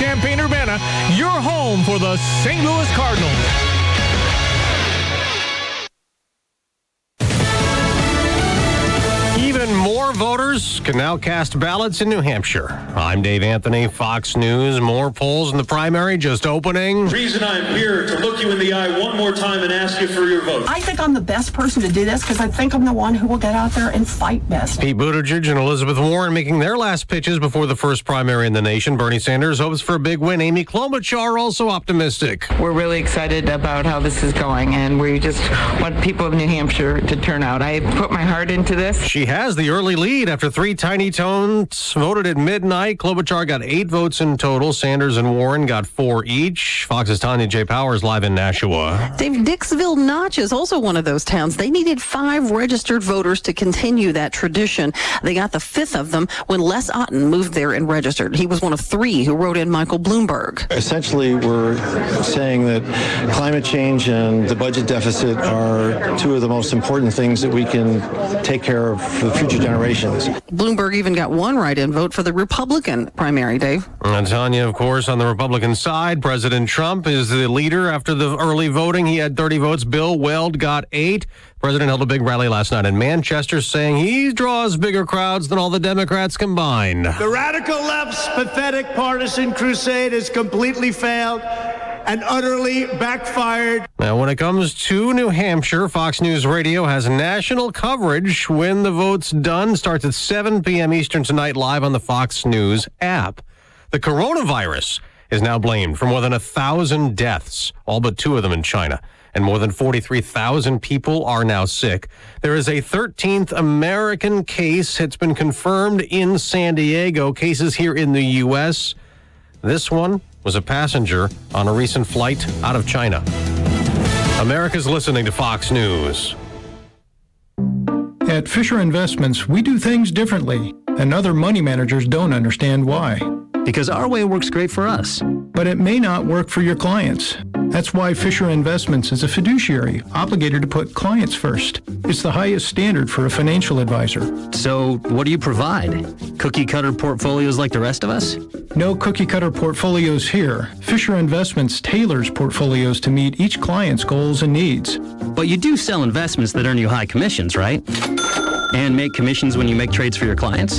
Champaign-Urbana, your home for the St. Louis Cardinals. Even more voters can now cast ballots in New Hampshire. I'm Dave Anthony, Fox News. More polls in the primary just opening. The reason I'm here to look you in the eye one more time and ask you for your vote. I think I'm the best person to do this because I think I'm the one who will get out there and fight best. Pete Buttigieg and Elizabeth Warren making their last pitches before the first primary in the nation. Bernie Sanders hopes for a big win. Amy Klobuchar also optimistic. We're really excited about how this is going, and we just want people of New Hampshire to turn out. I put my heart into this. She has the early lead after three tiny tones voted at midnight. Klobuchar got 8 votes in total. Sanders and Warren got 4 each. Fox's Tanya J. Powers live in Nashua. Dave, Dixville Notch is also one of those towns. They needed 5 registered voters to continue that tradition. They got the 5th of them when Les Otten moved there and registered. He was one of 3 who wrote in Michael Bloomberg. Essentially, we're saying that climate change and the budget deficit are 2 of the most important things that we can take care of for the future generations. Bloomberg even got 1 write-in vote for the Republican primary, Dave. And Tanya, of course, on the Republican side, President Trump is the leader after the early voting. He had 30 votes. Bill Weld got 8. The president held a big rally last night in Manchester saying he draws bigger crowds than all the Democrats combined. The radical left's pathetic partisan crusade has completely failed and utterly backfired. Now, when it comes to New Hampshire, Fox News Radio has national coverage when the vote's done. Starts at 7 p.m. Eastern tonight, live on the Fox News app. The coronavirus is now blamed for more than 1,000 deaths, all but 2 of them in China. And more than 43,000 people are now sick. There is a 13th American case. It's been confirmed in San Diego. Cases here in the U.S. This one was a passenger on a recent flight out of China. America's listening to Fox News. At Fisher Investments, we do things differently, and other money managers don't understand why. Because our way works great for us. But it may not work for your clients. That's why Fisher Investments is a fiduciary, obligated to put clients first. It's the highest standard for a financial advisor. So, what do you provide? Cookie-cutter portfolios like the rest of us? No cookie-cutter portfolios here. Fisher Investments tailors portfolios to meet each client's goals and needs. But you do sell investments that earn you high commissions, right? And make commissions when you make trades for your clients?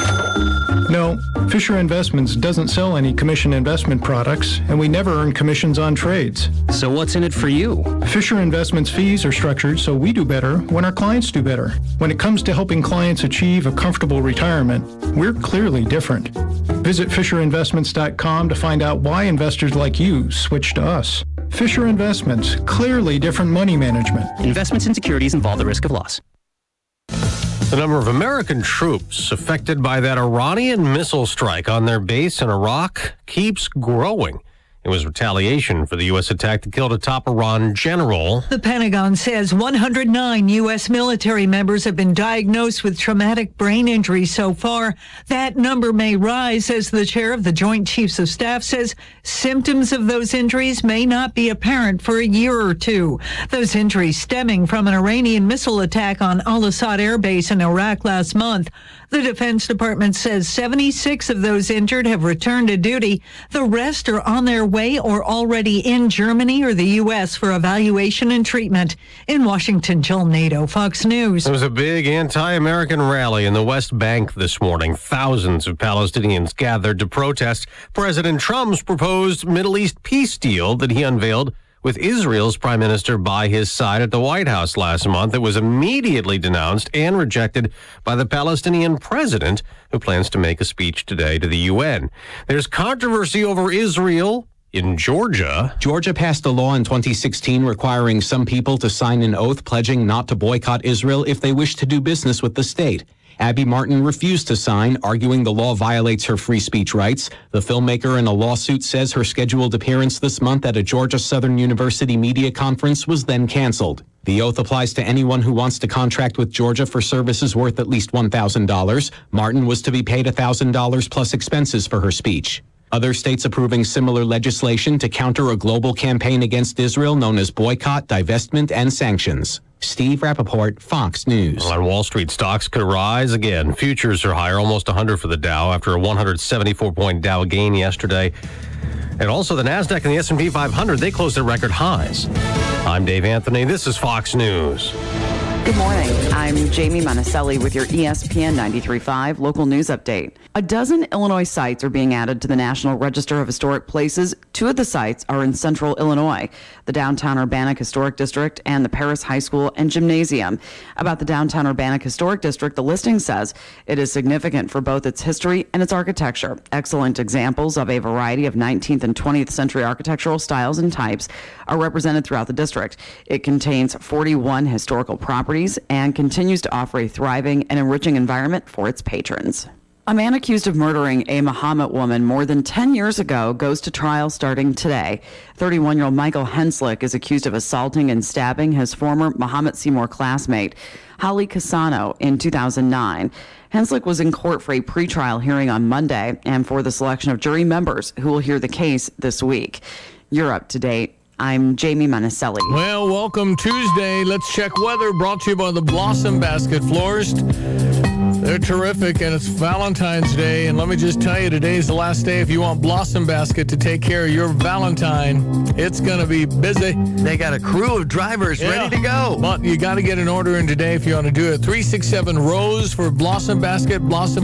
No, Fisher Investments doesn't sell any commission investment products, and we never earn commissions on trades. So what's in it for you? Fisher Investments fees are structured so we do better when our clients do better. When it comes to helping clients achieve a comfortable retirement, we're clearly different. Visit FisherInvestments.com to find out why investors like you switch to us. Fisher Investments, clearly different money management. Investments in securities involve the risk of loss. The number of American troops affected by that Iranian missile strike on their base in Iraq keeps growing. It was retaliation for the U.S. attack that killed a top Iran general. The Pentagon says 109 U.S. military members have been diagnosed with traumatic brain injury so far. That number may rise as the chair of the Joint Chiefs of Staff says symptoms of those injuries may not be apparent for a year or 2. Those injuries stemming from an Iranian missile attack on Al-Assad Air Base in Iraq last month. The Defense Department says 76 of those injured have returned to duty. The rest are on their way or already in Germany or the U.S. for evaluation and treatment. In Washington, Jill Nato, Fox News. There was a big anti-American rally in the West Bank this morning. Thousands of Palestinians gathered to protest President Trump's proposed Middle East peace deal that he unveiled with Israel's prime minister by his side at the White House last month. It was immediately denounced and rejected by the Palestinian president, who plans to make a speech today to the UN. There's controversy over Israel in Georgia. Georgia passed a law in 2016 requiring some people to sign an oath pledging not to boycott Israel if they wish to do business with the state. Abby Martin refused to sign, arguing the law violates her free speech rights. The filmmaker in a lawsuit says her scheduled appearance this month at a Georgia Southern University media conference was then canceled. The oath applies to anyone who wants to contract with Georgia for services worth at least $1,000. Martin was to be paid $1,000 plus expenses for her speech. Other states approving similar legislation to counter a global campaign against Israel known as boycott, divestment, and sanctions. Steve Rappaport, Fox News. On Wall Street, stocks could rise again. Futures are higher, almost 100 for the Dow after a 174-point Dow gain yesterday. And also the NASDAQ and the S&P 500, they closed at record highs. I'm Dave Anthony. This is Fox News. Good morning. I'm Jamie Monticelli with your ESPN 93.5 local news update. A dozen Illinois sites are being added to the National Register of Historic Places. 2 of the sites are in central Illinois, the Downtown Urbanic Historic District and the Paris High School and Gymnasium. About the Downtown Urbanic Historic District, the listing says it is significant for both its history and its architecture. Excellent examples of a variety of 19th and 20th century architectural styles and types are represented throughout the district. It contains 41 historical properties and continues to offer a thriving and enriching environment for its patrons. A man accused of murdering a Mahomet woman more than 10 years ago goes to trial starting today. 31-year-old Michael Henslick is accused of assaulting and stabbing his former Mahomet Seymour classmate, Holly Cassano, in 2009. Henslick was in court for a pretrial hearing on Monday and for the selection of jury members who will hear the case this week. You're up to date. I'm Jamie Monticelli. Well, welcome Tuesday. Let's check weather, brought to you by the Blossom Basket Florist. They're terrific, and it's Valentine's Day. And let me just tell you, today's the last day if you want Blossom Basket to take care of your Valentine. It's going to be busy. They got a crew of drivers ready to go. But you got to get an order in today if you want to do it. 367-ROSE for Blossom Basket,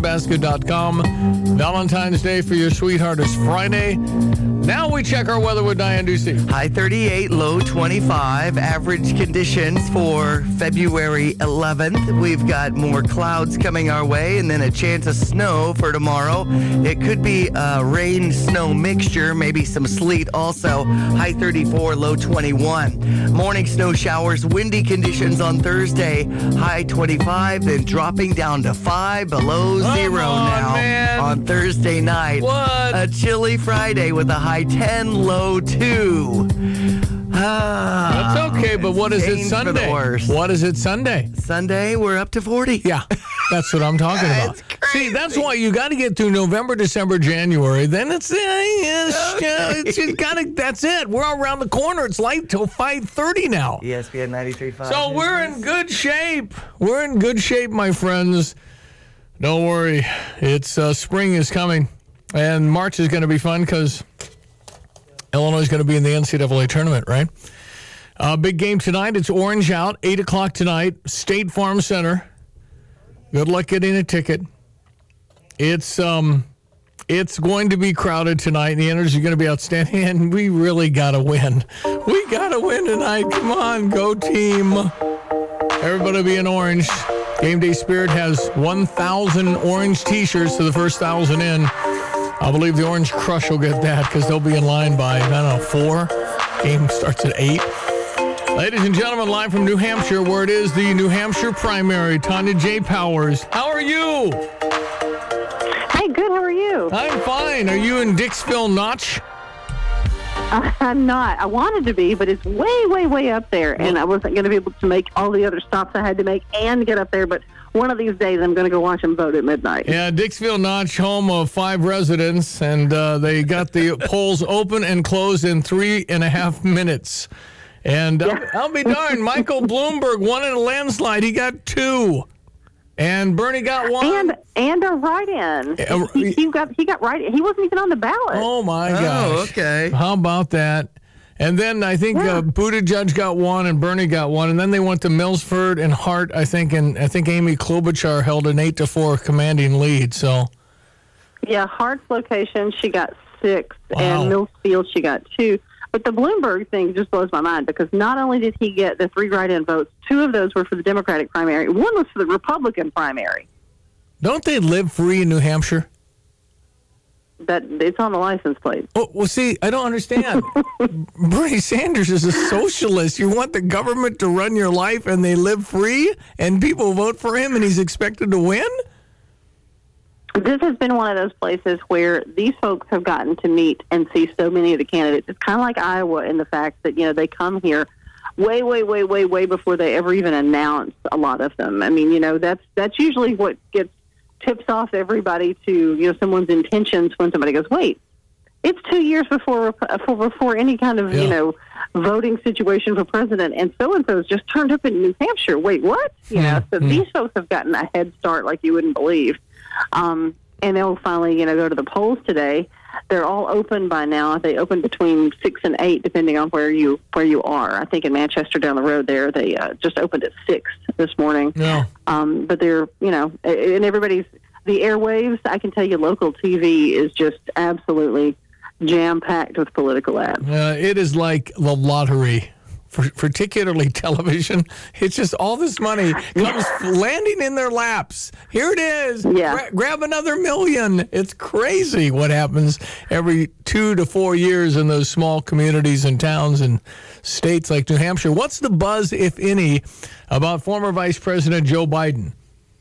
blossombasket.com. Valentine's Day for your sweetheart is Friday. Now we check our weather with Diane Ducey. High 38, low 25. Average conditions for February 11th. We've got more clouds coming our way and then a chance of snow for tomorrow. It could be a rain-snow mixture, maybe some sleet also. High 34, low 21. Morning snow showers, windy conditions on Thursday. High 25, then dropping down to 5, below 0 now. Man. On Thursday night. What? A chilly Friday with a high 10, low 2. That's okay, but what is it Sunday? What is it Sunday? Sunday, we're up to 40. Yeah, that's what I'm talking about. See, that's why you got to get through November, December, January. Then it's you gotta, that's it. We're around the corner. It's light till 5:30 now. ESPN 93.5. So we're in good shape. We're in good shape, my friends. Don't worry. It's spring is coming, and March is going to be fun because Illinois is going to be in the NCAA tournament, right? Big game tonight. It's Orange out, 8 o'clock tonight, State Farm Center. Good luck getting a ticket. It's going to be crowded tonight. The energy is going to be outstanding, and we really got to win. We got to win tonight. Come on, go team. Everybody be in orange. Game Day Spirit has 1,000 orange T-shirts to the first 1,000 in. I believe the Orange Crush will get that because they'll be in line by, 4. Game starts at 8. Ladies and gentlemen, live from New Hampshire, where it is the New Hampshire primary, Tanya J. Powers. How are you? Hey, good. How are you? I'm fine. Are you in Dixville Notch? I'm not. I wanted to be, but it's way, way, way up there, and I wasn't going to be able to make all the other stops I had to make and get up there, but one of these days I'm going to go watch them vote at midnight. Yeah, Dixville Notch, home of 5 residents, and they got the polls open and closed in 3.5 minutes. And I'll be darned, Michael Bloomberg won in a landslide. He got 2. And Bernie got 1. And a write-in. He got write-in. He wasn't even on the ballot. Oh, my gosh. Oh, okay. How about that? And then I think Buttigieg got 1 and Bernie got 1. And then they went to Milford and Hart, I think. And I think Amy Klobuchar held an 8-4 commanding lead. So, yeah, Hart's location, she got 6. Wow. And Millfield, she got 2. But the Bloomberg thing just blows my mind because not only did he get the 3 write-in votes, 2 of those were for the Democratic primary. 1 was for the Republican primary. Don't they live free in New Hampshire? That it's on the license plate. Oh, well, see, I don't understand. Bernie Sanders is a socialist. You want the government to run your life and they live free and people vote for him and he's expected to win? This has been one of those places where these folks have gotten to meet and see so many of the candidates. It's kind of like Iowa in the fact that, they come here way, way, way, way, way before they ever even announce a lot of them. I mean, that's usually what tips off everybody to, someone's intentions when somebody goes, wait, It's 2 years before any kind of voting situation for president, and so-and-so's just turned up in New Hampshire. Wait, what? So these folks have gotten a head start like you wouldn't believe. And they'll finally, go to the polls today. They're all open by now. They open between 6 and 8, depending on where you are. I think in Manchester down the road there, they just opened at 6 this morning. Yeah. But they're, and everybody's, the airwaves, I can tell you local TV is just absolutely jam-packed with political ads. It is like the lottery, particularly television. It's just all this money comes landing in their laps. Here it is. Yeah. Grab another $1 million. It's crazy what happens every 2 to 4 years in those small communities and towns and states like New Hampshire. What's the buzz, if any, about former Vice President Joe Biden?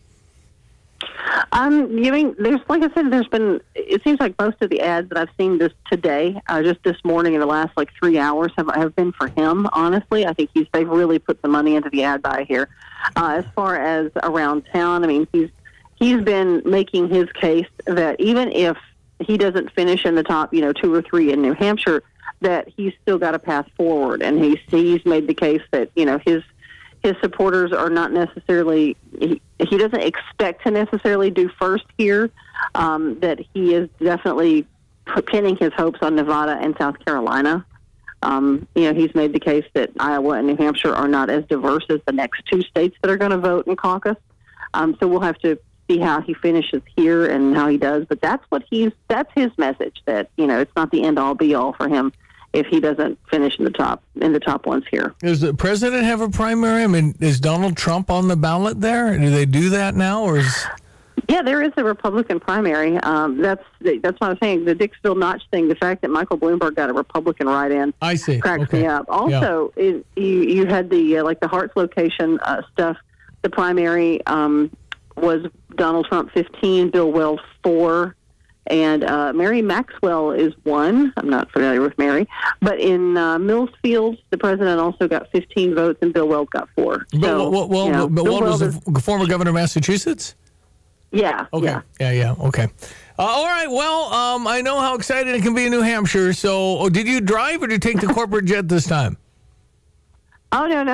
There's, like I said, it seems like most of the ads that I've seen just this morning in the last 3 hours have been for him, honestly. I think they've really put some money into the ad buy here. As far as around town, he's been making his case that even if he doesn't finish in the top, 2 or 3 in New Hampshire, that he's still got a path forward. And he's made the case that, his supporters are not necessarily, he doesn't expect to necessarily do first here, that he is definitely pinning his hopes on Nevada and South Carolina. He's made the case that Iowa and New Hampshire are not as diverse as the next 2 states that are going to vote and caucus. So we'll have to see how he finishes here and how he does. But that's his message, that, it's not the end-all be-all for him if he doesn't finish in the top ones here. Does the president have a primary? Is Donald Trump on the ballot there? Do they do that now, or is? Yeah, there is a Republican primary. That's what I'm saying. The Dixville Notch thing, the fact that Michael Bloomberg got a Republican write-in, I see, cracks me up. Also, you had the the Harts location stuff. The primary was Donald Trump 15, Bill Weld 4. And Mary Maxwell is 1. I'm not familiar with Mary. But in Millsfield, the president also got 15 votes, and Bill Weld got 4. But Weld was the former governor of Massachusetts? Yeah. Okay. Yeah. Okay. All right. Well, I know how excited it can be in New Hampshire. So did you drive or did you take the corporate jet this time? Oh, no.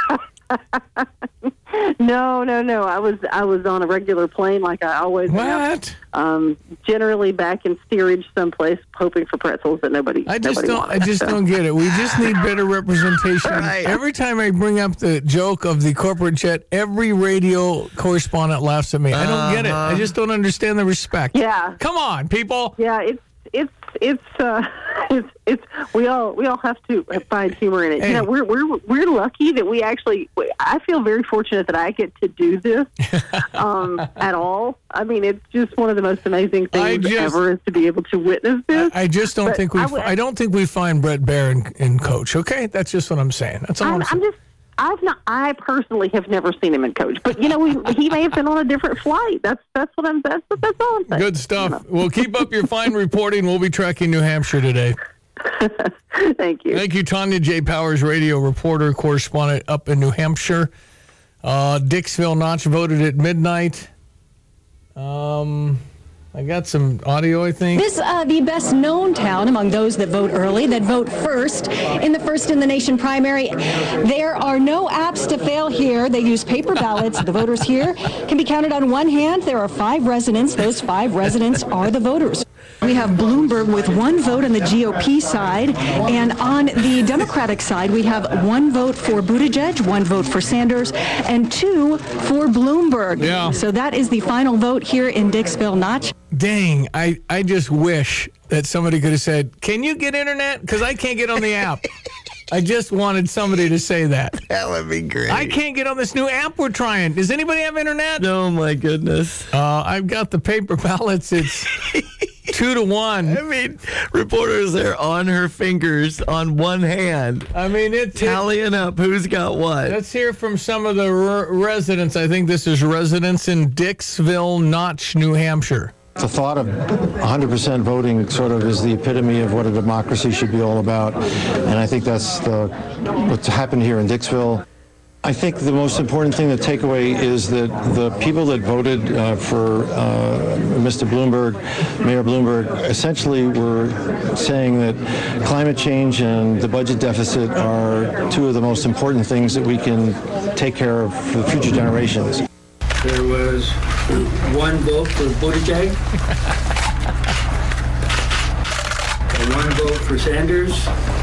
No. I was on a regular plane like I always am. Generally back in steerage someplace, hoping for pretzels that nobody. I just don't get it. We just need better representation. Right. Every time I bring up the joke of the corporate jet, every radio correspondent laughs at me. I don't get it. I just don't understand the respect. Yeah. Come on, people. Yeah. We all have to find humor in it. Hey. We're lucky that we actually. I feel very fortunate that I get to do this at all. It's just one of the most amazing things ever is to be able to witness this. I just don't think I don't think we find Brett Baer in coach. Okay, that's just what I'm saying. That's all I'm saying. I personally have never seen him in coach, but he may have been on a different flight. That's all I'm saying. Good stuff. Well, keep up your fine reporting. We'll be tracking New Hampshire today. Thank you. Thank you, Tanya J. Powers, radio reporter, correspondent up in New Hampshire. Dixville Notch voted at midnight. I got some audio, I think. This the best known town among those that vote early, that vote first in the nation primary. There are no apps to fail here. They use paper ballots. The voters here can be counted on one hand. There are 5 residents. Those 5 residents are the voters. We have Bloomberg with 1 vote on the GOP side, and on the Democratic side, we have 1 vote for Buttigieg, 1 vote for Sanders, and 2 for Bloomberg. Yeah. So that is the final vote here in Dixville Notch. Dang, I just wish that somebody could have said, can you get internet? Because I can't get on the app. I just wanted somebody to say that. That would be great. I can't get on this new app we're trying. Does anybody have internet? Oh, my goodness. I've got the paper ballots. It's 2-1. Reporters are on her fingers on one hand. Tallying up who's got what. Let's hear from some of the residents. I think this is residents in Dixville Notch, New Hampshire. The thought of 100% voting sort of is the epitome of what a democracy should be all about, and I think that's what's happened here in Dixville. I think the most important thing to take away is that the people that voted for Mr. Bloomberg, Mayor Bloomberg, essentially were saying that climate change and the budget deficit are two of the most important things that we can take care of for the future generations. There was one vote for Buttigieg, and one vote for Sanders,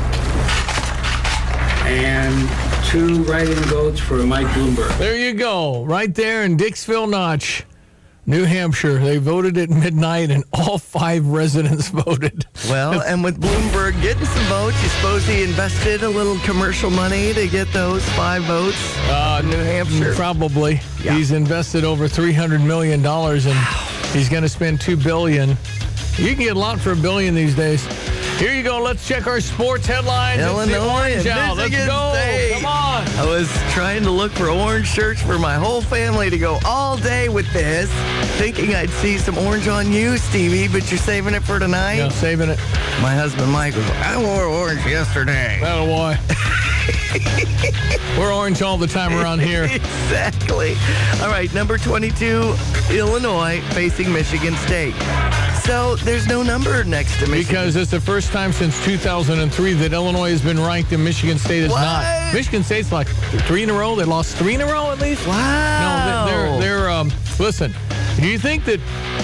and 2 write-in votes for Mike Bloomberg. There you go, right there in Dixville Notch, New Hampshire. They voted at midnight, and all 5 residents voted. Well, and with Bloomberg getting some votes, you suppose he invested a little commercial money to get those 5 votes in New Hampshire? Probably. Yeah. He's invested over $300 million, and he's going to spend $2 billion. You can get a lot for $1 billion these days. Here you go. Let's check our sports headlines. Illinois and Let's go. State. Come on. I was trying to look for orange shirts for my whole family to go all day with this, thinking I'd see some orange on you, Stevie, but you're saving it for tonight? Yeah, saving it. My husband, Mike, was like, I wore orange yesterday. That'll why. We're orange all the time around here. Exactly. All right, number 22, Illinois facing Michigan State. So there's no number next to Michigan. Because it's the first time since 2003 that Illinois has been ranked and Michigan State is not. Michigan State's like 3 in a row. They lost 3 in a row at least. Wow. No, they're listen, do you think that,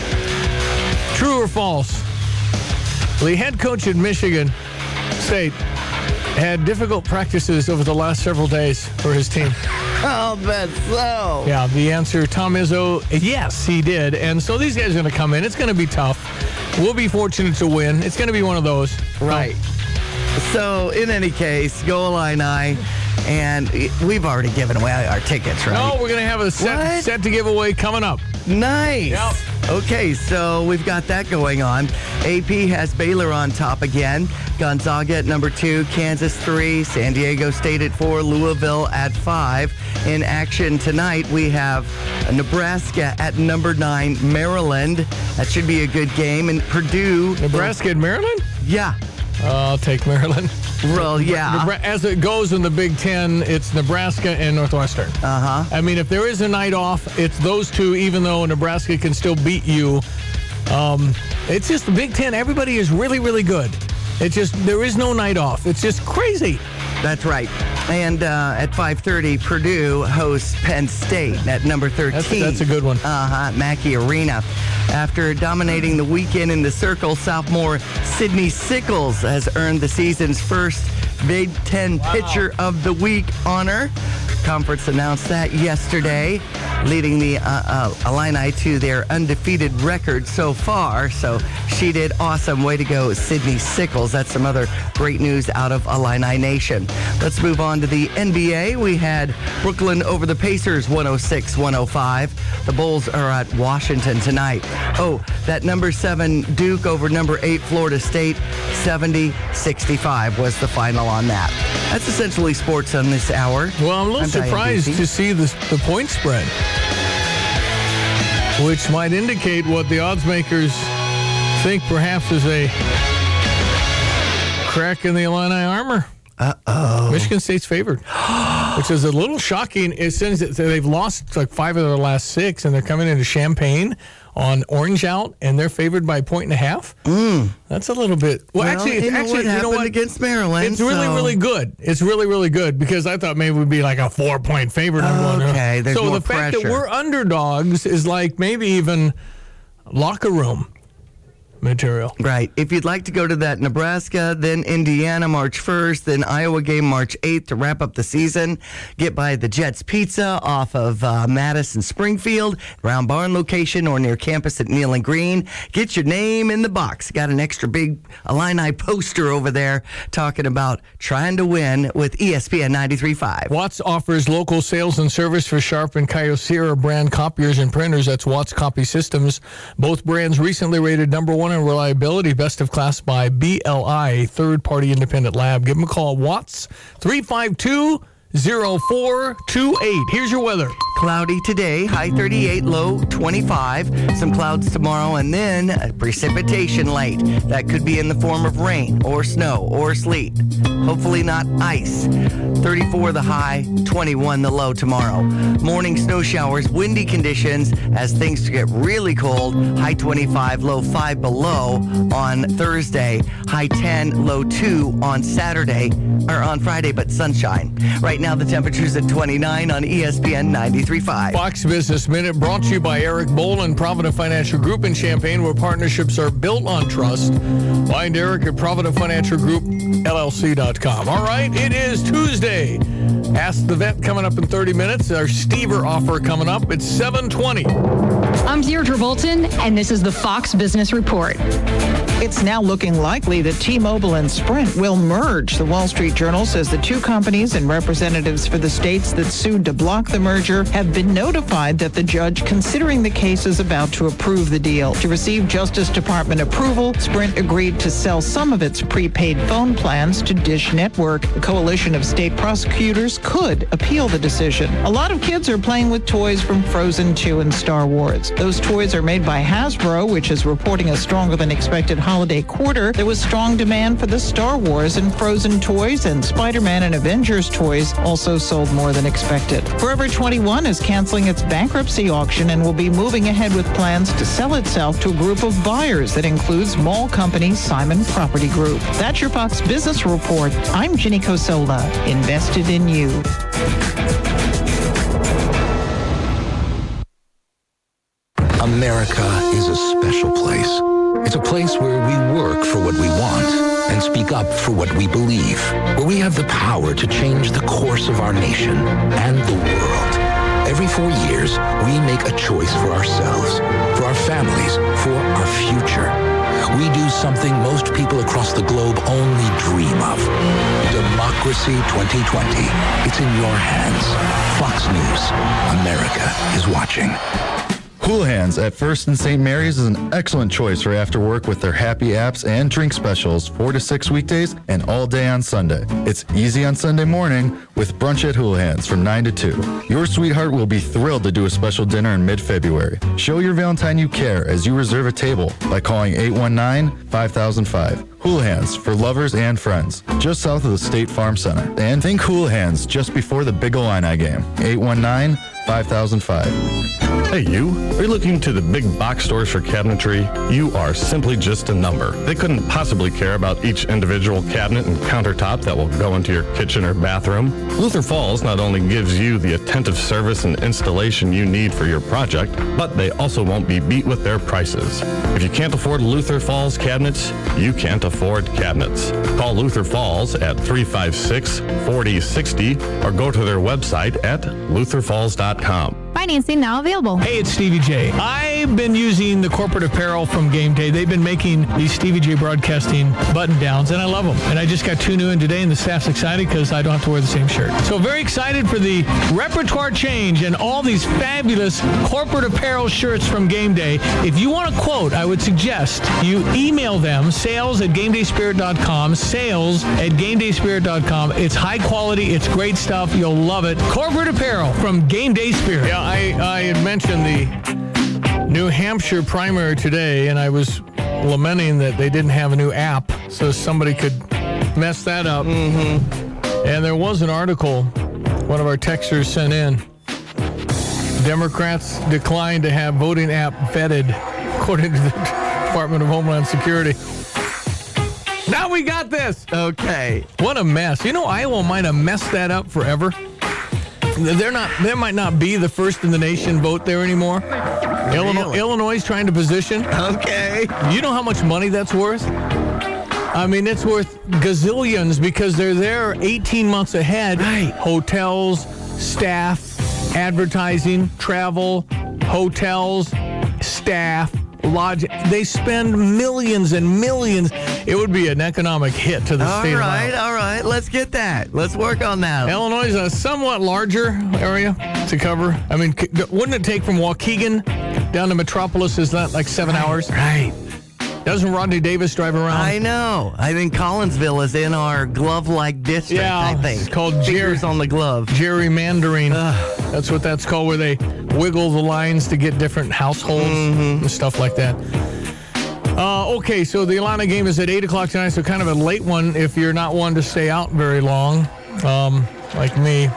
true or false, the head coach at Michigan State had difficult practices over the last several days for his team? I'll bet so. Yeah, the answer, Tom Izzo, yes, he did. And so these guys are going to come in. It's going to be tough. We'll be fortunate to win. It's going to be one of those. Right. So, in any case, go Illini. And we've already given away our tickets, right? No, we're going to have a set to give away coming up. Nice. Yep. Okay, so we've got that going on. AP has Baylor on top again. Gonzaga at number 2, Kansas 3, San Diego State at 4, Louisville at 5. In action tonight, we have Nebraska at number 9, Maryland. That should be a good game. And Purdue. Nebraska and Maryland? Yeah. I'll take Maryland. Well, yeah. As it goes in the Big Ten, it's Nebraska and Northwestern. Uh-huh. I mean, if there is a night off, it's those two, even though Nebraska can still beat you. It's just the Big Ten. Everybody is really, really good. It's just, there is no night off. It's just crazy. That's right. And at 5:30, Purdue hosts Penn State at number 13. That's a good one. Mackey Arena. After dominating the weekend in the Circle, sophomore Sydney Sickles has earned the season's first Big Ten Pitcher of the Week honor. Conference announced that yesterday, leading the Illini to their undefeated record so far. So she did awesome. Way to go, Sydney Sickles. That's some other great news out of Illini Nation. Let's move on to the NBA. We had Brooklyn over the Pacers 106-105. The Bulls are at Washington tonight. Oh, that number 7 Duke over number 8 Florida State, 70-65 was the final on that. That's essentially sports on this hour. Well, I'm a little surprised to see the point spread, which might indicate what the odds makers think perhaps is a crack in the Illini armor. Uh-oh. Michigan State's favored, which is a little shocking. It says that they've lost like 5 of their last 6, and they're coming into Champaign on Orange Out, and they're favored by 1.5. That's a little bit. Well, actually, you know what? Against Maryland. It's really, really good. It's really, really good because I thought maybe it would be like a 4-point favorite. Okay, there's so more the fact pressure. that we're underdogs is like maybe even locker room material. Right. If you'd like to go to that Nebraska, then Indiana March 1st, then Iowa game March 8th to wrap up the season, get by the Jets Pizza off of Madison Springfield, Round Barn location or near campus at Neal and Green. Get your name in the box. Got an extra big Illini poster over there talking about trying to win with ESPN 93.5. Watts offers local sales and service for Sharp and Kyocera brand copiers and printers. That's Watts Copy Systems. Both brands recently rated number 1 in reliability, best of class by BLI, third-party independent lab. Give them a call, Watts, 352-0428. Here's your weather. Cloudy today, high 38, low 25. Some clouds tomorrow, and then precipitation late. That could be in the form of rain or snow or sleet. Hopefully not ice. 34 the high, 21 the low tomorrow. Morning snow showers, windy conditions as things get really cold. High 25, low 5 below on Thursday. High 10, low 2 on Saturday, or on Friday, but sunshine. Right now the temperature's at 29 on ESPN 93.5. Fox Business Minute brought to you by Eric Boland, Provident Financial Group in Champaign, where partnerships are built on trust. Find Eric at Provident Financial Group, LLC.com. All right, it is Tuesday. Ask the Vet coming up in 30 minutes. Our Stever offer coming up. It's 7:20. I'm Deirdre Bolton, and this is the Fox Business Report. It's now looking likely that T-Mobile and Sprint will merge. The Wall Street Journal says the two companies and representatives for the states that sued to block the merger have been notified that the judge considering the case is about to approve the deal. To receive Justice Department approval, Sprint agreed to sell some of its prepaid phone plans to Dish Network. A coalition of state prosecutors could appeal the decision. A lot of kids are playing with toys from Frozen 2 and Star Wars. Those toys are made by Hasbro, which is reporting a stronger than expected holiday quarter. There was strong demand for the Star Wars and Frozen toys, and Spider-Man and Avengers toys also sold more than expected. Forever 21 is canceling its bankruptcy auction and will be moving ahead with plans to sell itself to a group of buyers that includes mall company Simon Property Group. That's your Fox Business Report. I'm Ginny Cosola, invested in you. America is a special place. It's a place where we work for what we want and speak up for what we believe, where we have the power to change the course of our nation and the world. Every 4 years, we make a choice for ourselves, for our families, for our future. We do something most people across the globe only dream of. Democracy 2020. It's in your hands. Fox News. America is watching. Houlihan's at First and St. Mary's is an excellent choice for after work with their happy apps and drink specials 4 to 6 weekdays and all day on Sunday. It's easy on Sunday morning with brunch at Houlihan's from 9 to 2. Your sweetheart will be thrilled to do a special dinner in mid-February. Show your Valentine you care as you reserve a table by calling 819-5005. Houlihan's for lovers and friends, just south of the State Farm Center. And think Houlihan's just before the Big Illini game. 819-5005. Hey, you. Are you looking to the big box stores for cabinetry? You are simply just a number. They couldn't possibly care about each individual cabinet and countertop that will go into your kitchen or bathroom. Luther Falls not only gives you the attentive service and installation you need for your project, but they also won't be beat with their prices. If you can't afford Luther Falls cabinets, you can't afford cabinets. Call Luther Falls at 356-4060 or go to their website at lutherfalls.com. Financing now available. Hey, it's Stevie J. I've been using the corporate apparel from Game Day. They've been making these Stevie J Broadcasting button downs, and I love them. And I just got 2 new in today, and the staff's excited because I don't have to wear the same shirt. So very excited for the repertoire change and all these fabulous corporate apparel shirts from Game Day. If you want a quote, I would suggest you email them, sales@gamedayspirit.com, sales@gamedayspirit.com. It's high quality. It's great stuff. You'll love it. Corporate apparel from Game Day Spirit. Yeah, I had mentioned the New Hampshire primary today, and I was lamenting that they didn't have a new app so somebody could mess that up. Mm-hmm. And there was an article one of our texters sent in. Democrats declined to have voting app vetted, according to the Department of Homeland Security. Now we got this. Okay. What a mess. You know, Iowa might have messed that up forever. They might not be the first in the nation vote there anymore. Really? Illinois is trying to position. Okay. You know how much money that's worth? I mean, it's worth gazillions because they're there 18 months ahead. Right. Hotels, staff, advertising, travel, hotels, staff, lodge. They spend millions and millions. It would be an economic hit to the state of Iowa. All right. Let's get that. Let's work on that. Illinois is a somewhat larger area to cover. I mean, wouldn't it take from Waukegan down to Metropolis? Is that like 7 hours? Right. Doesn't Rodney Davis drive around? I know. I think Collinsville is in our glove-like district, I think. It's called Fingers on the glove. Gerrymandering. That's what that's called, where they wiggle the lines to get different households and stuff like that. Okay, so the Atlanta game is at 8 o'clock tonight, so kind of a late one if you're not one to stay out very long, like me.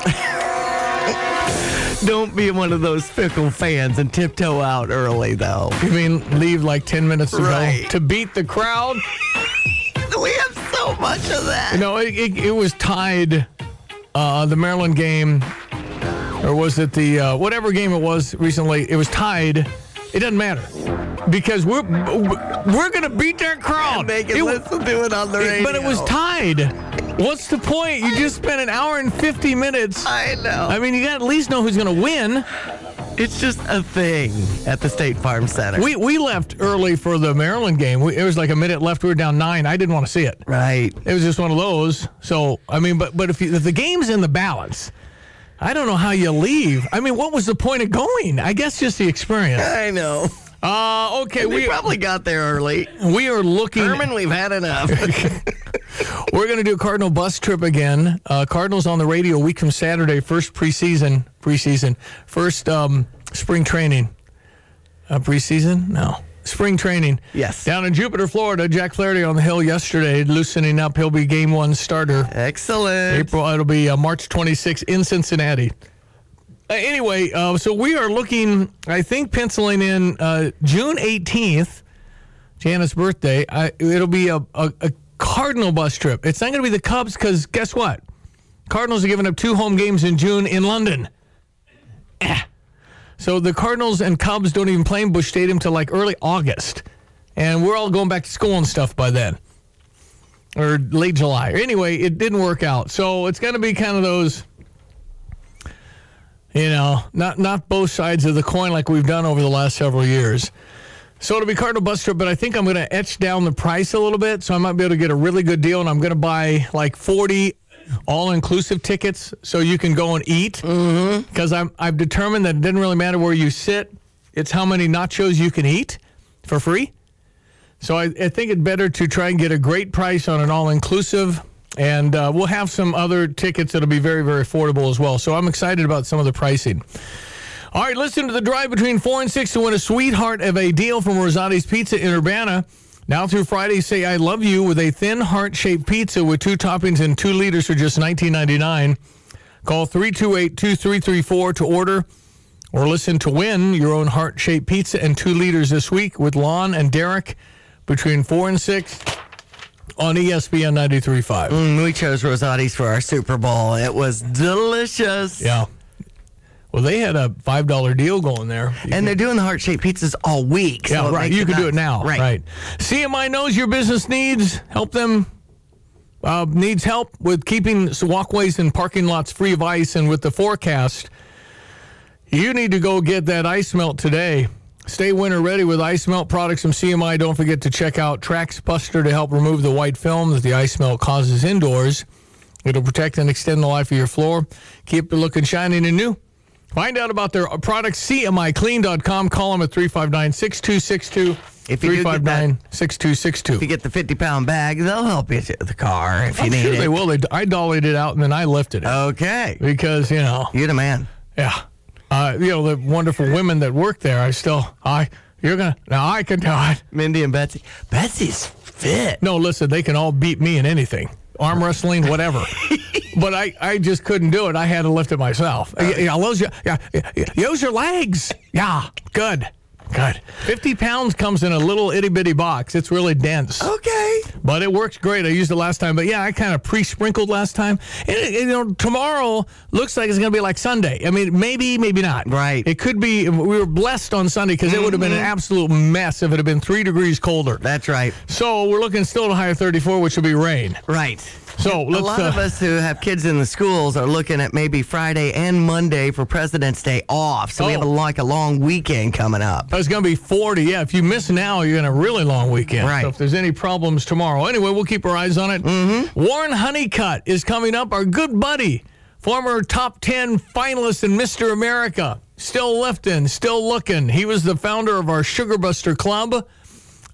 Don't be one of those fickle fans and tiptoe out early, though. You mean leave like 10 minutes ago to beat the crowd? We have so much of that. You know, it was tied, the Maryland game, or was it the, whatever game it was recently, it was tied. It doesn't matter. Because we're going to beat that crowd. They can listen to it on the radio. But it was tied. What's the point? You just spent an hour and 50 minutes. I know. I mean, you got to at least know who's going to win. It's just a thing at the State Farm Center. We left early for the Maryland game. It was like a minute left. We were down 9. I didn't want to see it. Right. It was just one of those. So, I mean, but if the game's in the balance, I don't know how you leave. I mean, what was the point of going? I guess just the experience. I know. Okay. We probably got there early. We are looking. Herman, we've had enough. We're going to do a Cardinal bus trip again. Cardinals on the radio a week from Saturday. First preseason. First spring training. Preseason? No. Spring training. Yes. Down in Jupiter, Florida. Jack Flaherty on the hill yesterday, loosening up. He'll be game 1 starter. Excellent. It'll be March 26th in Cincinnati. Anyway, so we are looking, I think, penciling in June 18th, Janet's birthday. It'll be a Cardinal bus trip. It's not going to be the Cubs because guess what? Cardinals are giving up 2 home games in June in London. So the Cardinals and Cubs don't even play in Busch Stadium till like early August. And we're all going back to school and stuff by then. Or late July. Anyway, it didn't work out. So it's going to be kind of those, you know, not both sides of the coin like we've done over the last several years. So it'll be Cardinal bus trip, but I think I'm going to etch down the price a little bit, so I might be able to get a really good deal, and I'm going to buy like 40 all-inclusive tickets so you can go and eat. Because I've determined that it didn't really matter where you sit. It's how many nachos you can eat for free. So I think it's better to try and get a great price on an all-inclusive, and we'll have some other tickets that'll be very, very affordable as well. So I'm excited about some of the pricing. All right, listen to the drive between 4 and 6 to win a sweetheart of a deal from Rosati's Pizza in Urbana. Now through Friday, say I love you with a thin heart-shaped pizza with 2 toppings and 2 liters for just $19.99. Call 328-2334 to order or listen to win your own heart-shaped pizza and 2 liters this week with Lon and Derek between 4 and 6 on ESPN 93.5. We chose Rosati's for our Super Bowl. It was delicious. Yeah. Well, they had a $5 deal going there. And they're doing the heart-shaped pizzas all week. Yeah, so right. You can do it now. Right. CMI knows your business needs help with keeping walkways and parking lots free of ice. And with the forecast, you need to go get that ice melt today. Stay winter ready with ice melt products from CMI. Don't forget to check out Trax Buster to help remove the white film that the ice melt causes indoors. It'll protect and extend the life of your floor. Keep it looking shining and new. Find out about their products, CMIClean.com. Call them at 359-6262. If you 359-6262. If you get the 50-pound bag, they'll help you to the car if you need sure it. They will. I dollied it out and then I lifted it. Okay. Because, you know. You're the man. Yeah. You know, the wonderful women that work there, I can do it. Mindy and Betsy. Betsy's fit. No, listen, they can all beat me in anything. Arm wrestling, whatever. But I just couldn't do it. I had to lift it myself. Use your legs. Yeah, good. 50 pounds comes in a little itty-bitty box. It's really dense. Okay. But it works great. I used it last time. But, yeah, I kind of pre-sprinkled last time. And, tomorrow looks like it's going to be like Sunday. I mean, maybe not. Right. It could be. We were blessed on Sunday because it would have been an absolute mess if it had been 3 degrees colder. That's right. So we're looking still at a high of 34, which will be rain. Right. So a lot of us who have kids in the schools are looking at maybe Friday and Monday for President's Day off. So we have a long weekend coming up. It's going to be 40. Yeah, if you miss now, you're in a really long weekend. Right. So if there's any problems tomorrow. Anyway, we'll keep our eyes on it. Warren Honeycutt is coming up. Our good buddy, former top 10 finalist in Mr. America. Still lifting, still looking. He was the founder of our Sugar Buster Club.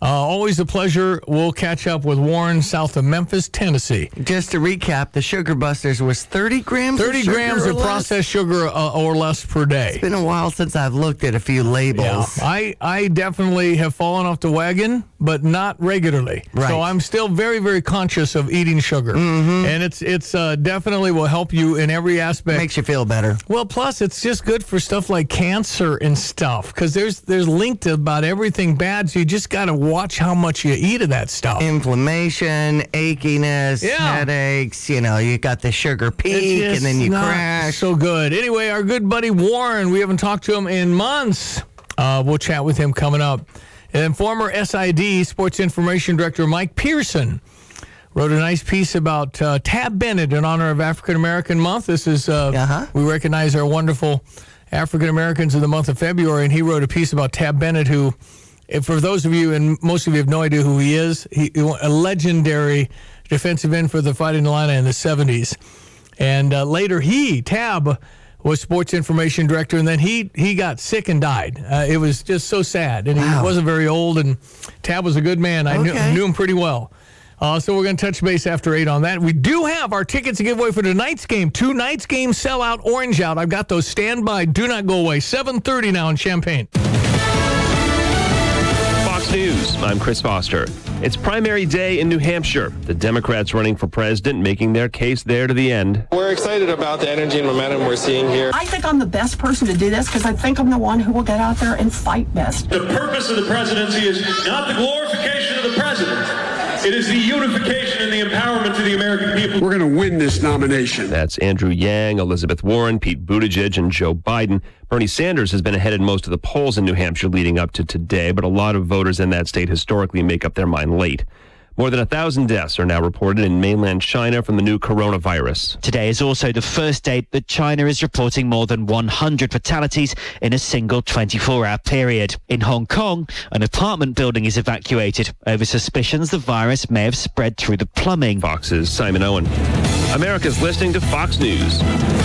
Always a pleasure. We'll catch up with Warren south of Memphis, Tennessee. Just to recap, the Sugar Busters was 30 grams 30 of sugar grams or of less? processed sugar or less per day. It's been a while since I've looked at a few labels. Yeah, I definitely have fallen off the wagon, but not regularly. Right. So I'm still very, very conscious of eating sugar. Mm-hmm. And it's definitely will help you in every aspect. Makes you feel better. Well, plus it's just good for stuff like cancer and stuff, because there's linked to about everything bad, so you just got to watch how much you eat of that stuff. Inflammation, achiness, headaches, you got the sugar peak and then you crash. So good. Anyway, our good buddy Warren, we haven't talked to him in months. We'll chat with him coming up. And then former SID, Sports Information Director Mike Pearson, wrote a nice piece about Tab Bennett in honor of African American Month. This is, we recognize our wonderful African Americans in the month of February, and he wrote a piece about Tab Bennett, who, for those of you, and most of you have no idea who he is, a legendary defensive end for the Fighting Illini in the 70s. And later Tab was sports information director, and then he got sick and died. It was just so sad, and he wasn't very old, and Tab was a good man. I knew him pretty well. So we're going to touch base after 8 on that. We do have our tickets to give away for tonight's game. 2 nights game sellout, orange out. I've got those. Stand by. Do not go away. 7:30 now in Champaign. Fox News. I'm Chris Foster. It's primary day in New Hampshire. The Democrats running for president making their case there to the end. We're excited about the energy and momentum we're seeing here. I think I'm the best person to do this because I think I'm the one who will get out there and fight best. The purpose of the presidency is not the glorification of the president. It is the unification and the empowerment to the American people. We're going to win this nomination. That's Andrew Yang, Elizabeth Warren, Pete Buttigieg, and Joe Biden. Bernie Sanders has been ahead in most of the polls in New Hampshire leading up to today, but a lot of voters in that state historically make up their mind late. More than 1,000 deaths are now reported in mainland China from the new coronavirus. Today is also the first day that China is reporting more than 100 fatalities in a single 24-hour period. In Hong Kong, an apartment building is evacuated over suspicions the virus may have spread through the plumbing. Fox's Simon Owen. America's listening to Fox News.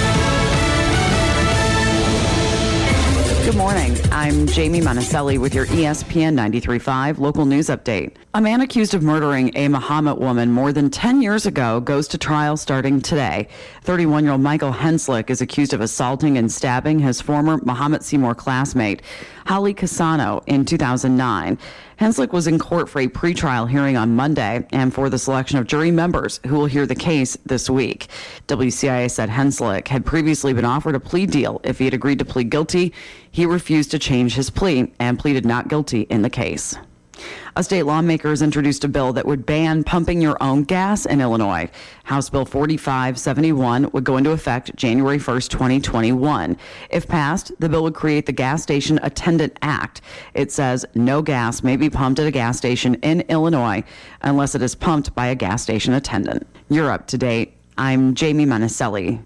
Good morning. I'm Jamie Monticelli with your ESPN 93.5 local news update. A man accused of murdering a Muhammad woman more than 10 years ago goes to trial starting today. 31-year-old Michael Henslick is accused of assaulting and stabbing his former Muhammad Seymour classmate, Holly Cassano, in 2009. Henslick was in court for a pretrial hearing on Monday and for the selection of jury members who will hear the case this week. WCIA said Henslick had previously been offered a plea deal if he had agreed to plead guilty. He refused to change his plea and pleaded not guilty in the case. A state lawmaker has introduced a bill that would ban pumping your own gas in Illinois. House Bill 4571 would go into effect January 1st, 2021. If passed, the bill would create the Gas Station Attendant Act. It says no gas may be pumped at a gas station in Illinois unless it is pumped by a gas station attendant. You're up to date. I'm Jamie Monticelli.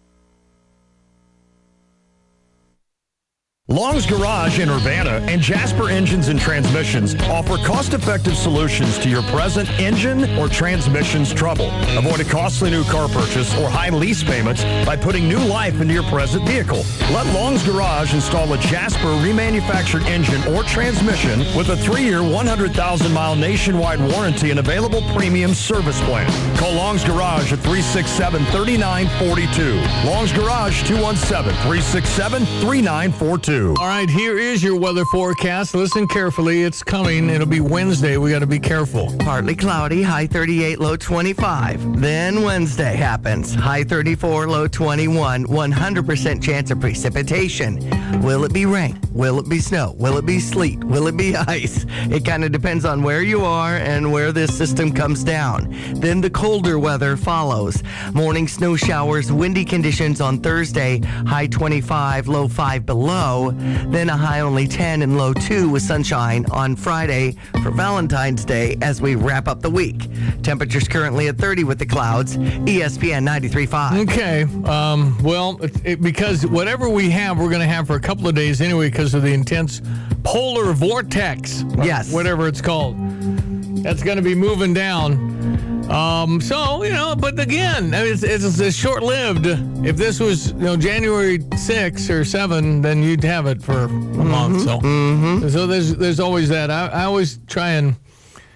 Long's Garage in Urbana and Jasper Engines and Transmissions offer cost-effective solutions to your present engine or transmissions trouble. Avoid a costly new car purchase or high lease payments by putting new life into your present vehicle. Let Long's Garage install a Jasper remanufactured engine or transmission with a 3-year, 100,000-mile nationwide warranty and available premium service plan. Call Long's Garage at 367-3942. Long's Garage, 217-367-3942. All right, here is your weather forecast. Listen carefully. It's coming. It'll be Wednesday. We got to be careful. Partly cloudy, high 38, low 25. Then Wednesday happens. High 34, low 21. 100% chance of precipitation. Will it be rain? Will it be snow? Will it be sleet? Will it be ice? It kind of depends on where you are and where this system comes down. Then the colder weather follows. Morning snow showers, windy conditions on Thursday. High 25, low 5 below. Then a high only 10 and low 2 with sunshine on Friday for Valentine's Day as we wrap up the week. Temperatures currently at 30 with the clouds. ESPN 93.5. Okay. Because whatever we have, we're going to have for a couple of days anyway because of the intense polar vortex. Yes. Whatever it's called. That's going to be moving down. But again, it's short-lived. If this was, January 6 or 7, then you'd have it for a month. So there's always that. I always try and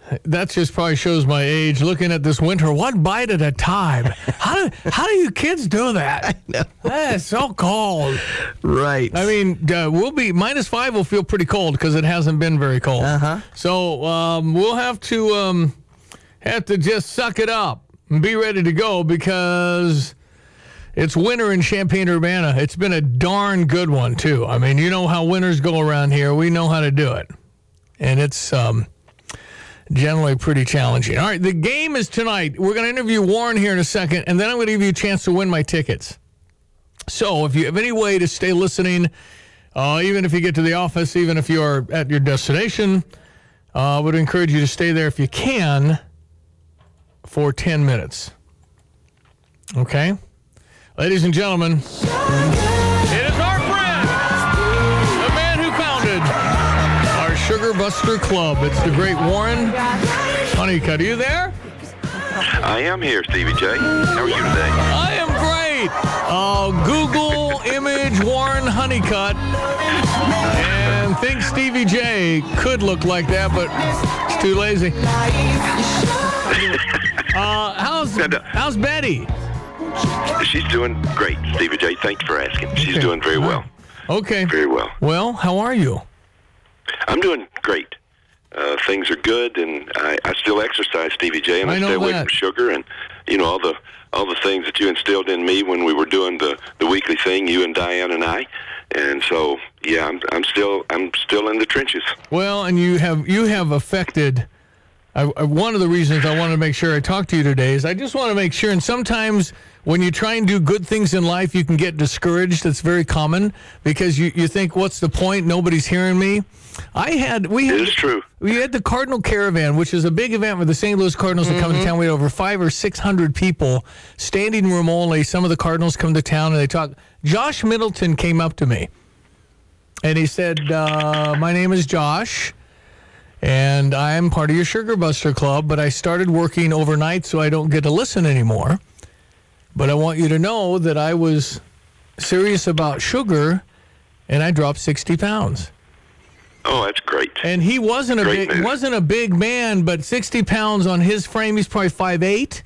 that just probably shows my age. Looking at this winter, one bite at a time. How do you kids do that? I know. It's so cold. Right. I mean, we'll be -5. Will feel pretty cold because it hasn't been very cold. So we'll have to just suck it up and be ready to go because it's winter in Champaign-Urbana. It's been a darn good one too. I mean, you know how winters go around here. We know how to do it, and it's generally pretty challenging. All right, the game is tonight. We're going to interview Warren here in a second, and then I'm going to give you a chance to win my tickets. So if you have any way to stay listening, even if you get to the office, even if you are at your destination, I would encourage you to stay there if you can for 10 minutes. Okay? Ladies and gentlemen, it is our friend, the man who founded our Sugar Buster Club. It's the great Warren Honeycutt. Are you there? I am here, Stevie J. How are you today? I am great. Google image Warren Honeycutt and think Stevie J could look like that, but it's too lazy. How's Betty? She's doing great, Stevie J. Thank you for asking. She's doing very well. Okay. Very well. Well, how are you? I'm doing great. Things are good, and I still exercise, Stevie J, and I stay away from sugar and, you know, all the things that you instilled in me when we were doing the weekly thing, you and Diane and I. And so, yeah, I'm still in the trenches. Well, and you have affected. One of the reasons I wanted to make sure I talk to you today is I just want to make sure, and sometimes when you try and do good things in life, you can get discouraged. That's very common because you think, what's the point? Nobody's hearing me. It is true. We had the Cardinal Caravan, which is a big event with the St. Louis Cardinals that come to town. We had over 500 or 600 people, standing room only. Some of the Cardinals come to town and they talk. Josh Middleton came up to me and he said, my name is Josh. And I'm part of your Sugar Buster Club, but I started working overnight so I don't get to listen anymore. But I want you to know that I was serious about sugar, and I dropped 60 pounds. Oh, that's great. And he wasn't a big man, but 60 pounds on his frame, he's probably 5'8".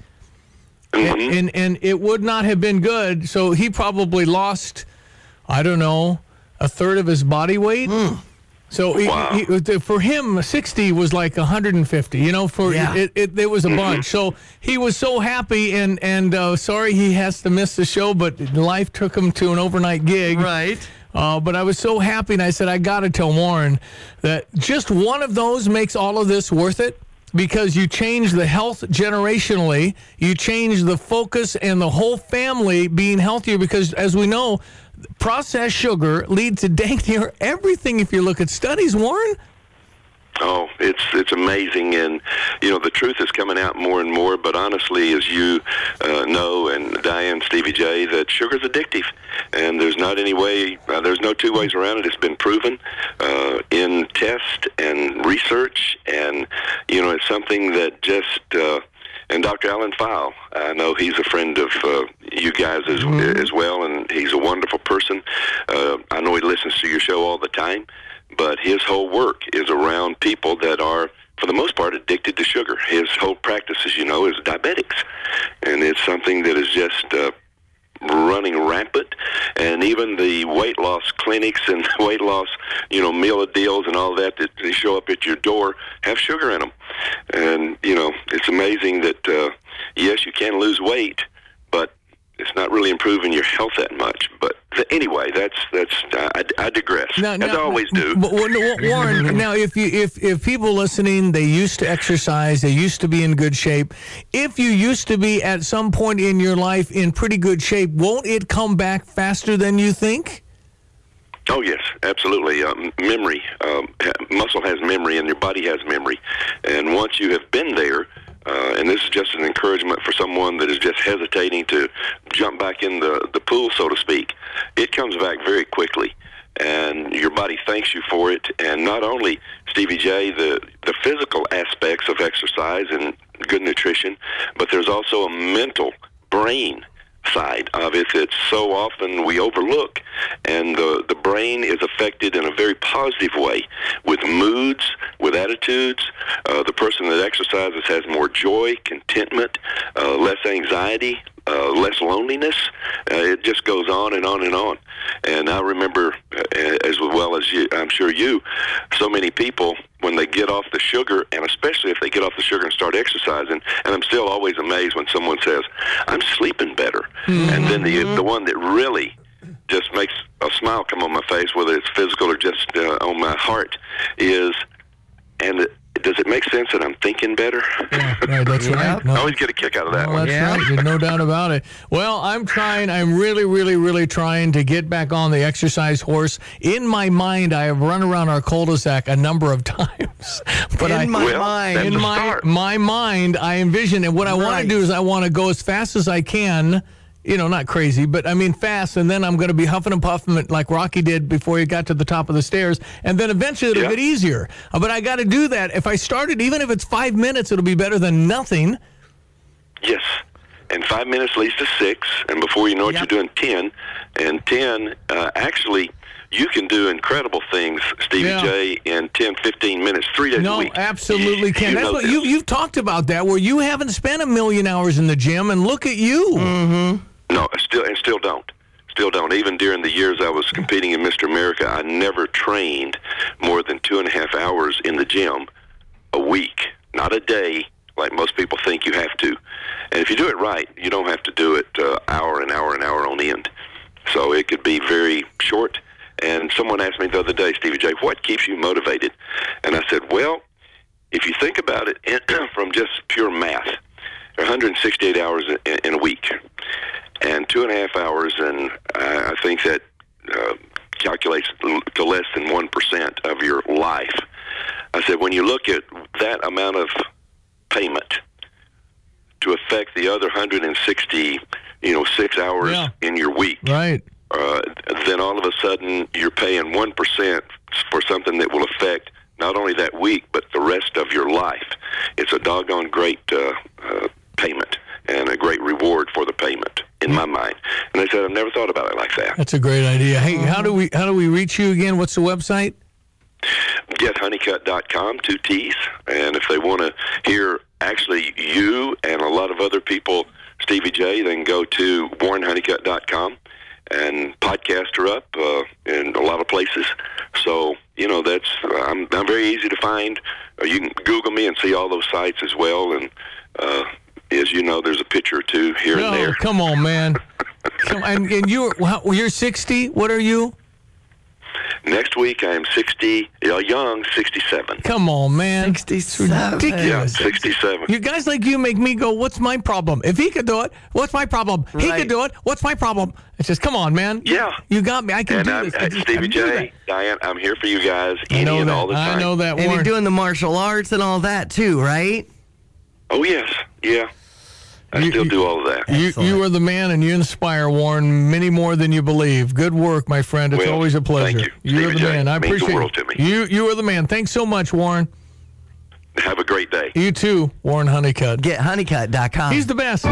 And it would not have been good. So he probably lost, I don't know, a third of his body weight. So for him, 60 was like 150. You know, it was a bunch. So he was so happy, and sorry he has to miss the show, but life took him to an overnight gig. Right. But I was so happy, and I said, I got to tell Warren that just one of those makes all of this worth it, because you change the health generationally, you change the focus and the whole family being healthier, because as we know, processed sugar leads to dang near everything if you look at studies, Warren. Oh, it's amazing, and you know the truth is coming out more and more. But honestly, as you know, and Diane, Stevie J, that sugar's addictive, and there's not any way, there's no two ways around it. It's been proven in test and research, and you know it's something that just. And Dr. Alan File, I know he's a friend of you guys as well, and he's a wonderful person. I know he listens to your show all the time, but his whole work is around people that are, for the most part, addicted to sugar. His whole practice, as you know, is diabetics, and it's something that is just running rampant. And even the weight loss clinics and weight loss, you know, meal deals and all that they show up at your door have sugar in them. And, you know, it's amazing that, yes, you can lose weight, but it's not really improving your health that much. But anyway, I digress, as I always do. But Warren, now if people listening, they used to exercise, they used to be in good shape. If you used to be at some point in your life in pretty good shape, won't it come back faster than you think? Oh, yes, absolutely. Memory, muscle has memory and your body has memory. And once you have been there, and this is just an encouragement for someone that is just hesitating to jump back in the pool, so to speak, it comes back very quickly. And your body thanks you for it. And not only, Stevie J, the physical aspects of exercise and good nutrition, but there's also a mental brain side of it that so often we overlook. And the brain is affected in a very positive way with moods, with attitudes. The person that exercises has more joy, contentment, less anxiety, less loneliness. It just goes on and on and on. And I remember, as well as you, I'm sure you, so many people, when they get off the sugar, and especially if they get off the sugar and start exercising, and I'm still always amazed when someone says, I'm sleeping better. Mm-hmm. And then the one that really just makes a smile come on my face, whether it's physical or just on my heart, is, and does it make sense that I'm thinking better? Yeah, right, that's right. No. I always get a kick out of that one. That's right. There's no doubt about it. Well, I'm really, really, really trying to get back on the exercise horse. In my mind, I have run around our cul-de-sac a number of times. But in my mind, I envision, and what I want to do is I want to go as fast as I can. You know, not crazy, but I mean fast, and then I'm going to be huffing and puffing like Rocky did before he got to the top of the stairs, and then eventually it'll get easier. But I got to do that. If I started, even if it's 5 minutes, it'll be better than nothing. Yes, and 5 minutes leads to 6, and before you know it, you're doing 10, and 10, actually, you can do incredible things, Stevie J, in 10, 15 minutes, 3 days a week. No, absolutely can. That's what you've talked about that, where you haven't spent 1 million hours in the gym, and look at you. Mm-hmm. No, still don't. Still don't. Even during the years I was competing in Mr. America, I never trained more than 2.5 hours in the gym a week, not a day, like most people think you have to. And if you do it right, you don't have to do it hour and hour and hour on end. So it could be very short. And someone asked me the other day, Stevie J, what keeps you motivated? And I said, well, if you think about it from just pure math, there are 168 hours in a week. And 2.5 hours, and I think that calculates to less than 1% of your life. I said, when you look at that amount of payment to affect the other 160, 6 hours in your week, right? Then all of a sudden you're paying 1% for something that will affect not only that week, but the rest of your life. It's a doggone great payment and a great reward for the payment in my mind. And I said, I've never thought about it like that. That's a great idea. Hey, how do we reach you again? What's the website? GetHoneycut.com, 2 T's. And if they want to hear actually you and a lot of other people, Stevie J, they can go to WarrenHoneycutt.com and podcasts are up in a lot of places. So, that's I'm very easy to find. You can Google me and see all those sites as well. And as you know, there's a picture or two here and there. Come on, man. And you're 60. What are you? Next week, I am 60, young, 67. Come on, man. 67. Ridiculous. Yeah, 67. You guys like you make me go, what's my problem? If he could do it, what's my problem? He could do it, what's my problem? It's just, come on, man. Yeah. You got me. I can do this. Stevie J, Diane, I'm here for you guys any and all the time. I know that, And Warren. you're doing the martial arts and all that, too, right? Oh, yes. Yeah. I still do all of that. You are the man, and you inspire, Warren, many more than you believe. Good work, my friend. It's always a pleasure. Thank you. You're the man. I appreciate the world to me. You are the man. Thanks so much, Warren. Have a great day. You too, Warren Honeycutt. GetHoneycutt.com. He's the best. All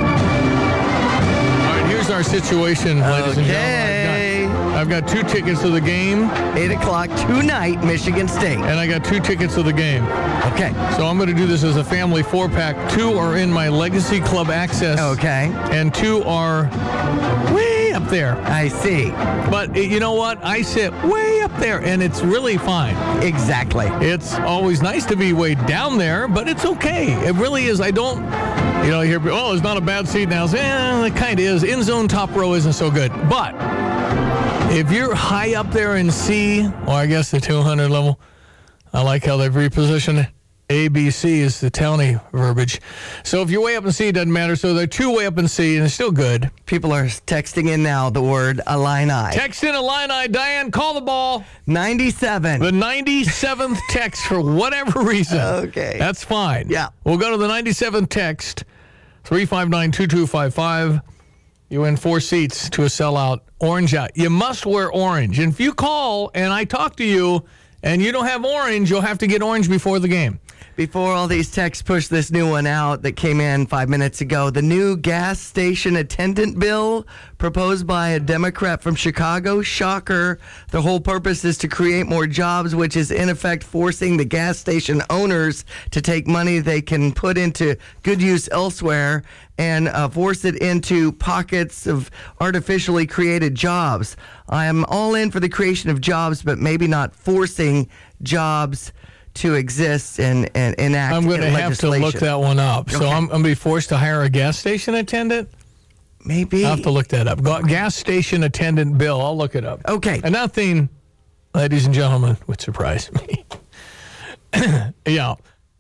right, here's our situation, ladies and gentlemen. I've got 2 tickets to the game. 8 o'clock tonight, Michigan State. And I got 2 tickets to the game. Okay. So I'm going to do this as a family 4-pack. 2 are in my Legacy Club Access. Okay. And 2 are way up there. I see. But you know what? I sit way up there, and it's really fine. Exactly. It's always nice to be way down there, but it's okay. It really is. I don't... you hear, it's not a bad seat now. It kind of is. End zone top row isn't so good. But if you're high up there in C, or I guess the 200 level, I like how they've repositioned it. ABC is the towny verbiage. So if you're way up in C, it doesn't matter. So they're 2 way up in C, and it's still good. People are texting in now the word Illini. Text in Illini. Diane, call the ball. 97. The 97th text for whatever reason. Okay. That's fine. Yeah. We'll go to the 97th text, 359-2255. You win 4 seats to a sellout Orange Out. You must wear orange. And if you call and I talk to you and you don't have orange, you'll have to get orange before the game. Before all these texts push this new one out that came in 5 minutes ago, the new gas station attendant bill proposed by a Democrat from Chicago, shocker. The whole purpose is to create more jobs, which is in effect forcing the gas station owners to take money they can put into good use elsewhere and force it into pockets of artificially created jobs. I am all in for the creation of jobs, but maybe not forcing jobs to exist and enact. I'm going to have to look that one up. Okay. So I'm going to be forced to hire a gas station attendant? Maybe. I'll have to look that up. Gas station attendant bill. I'll look it up. Okay. And nothing, ladies and gentlemen, would surprise me. Yeah.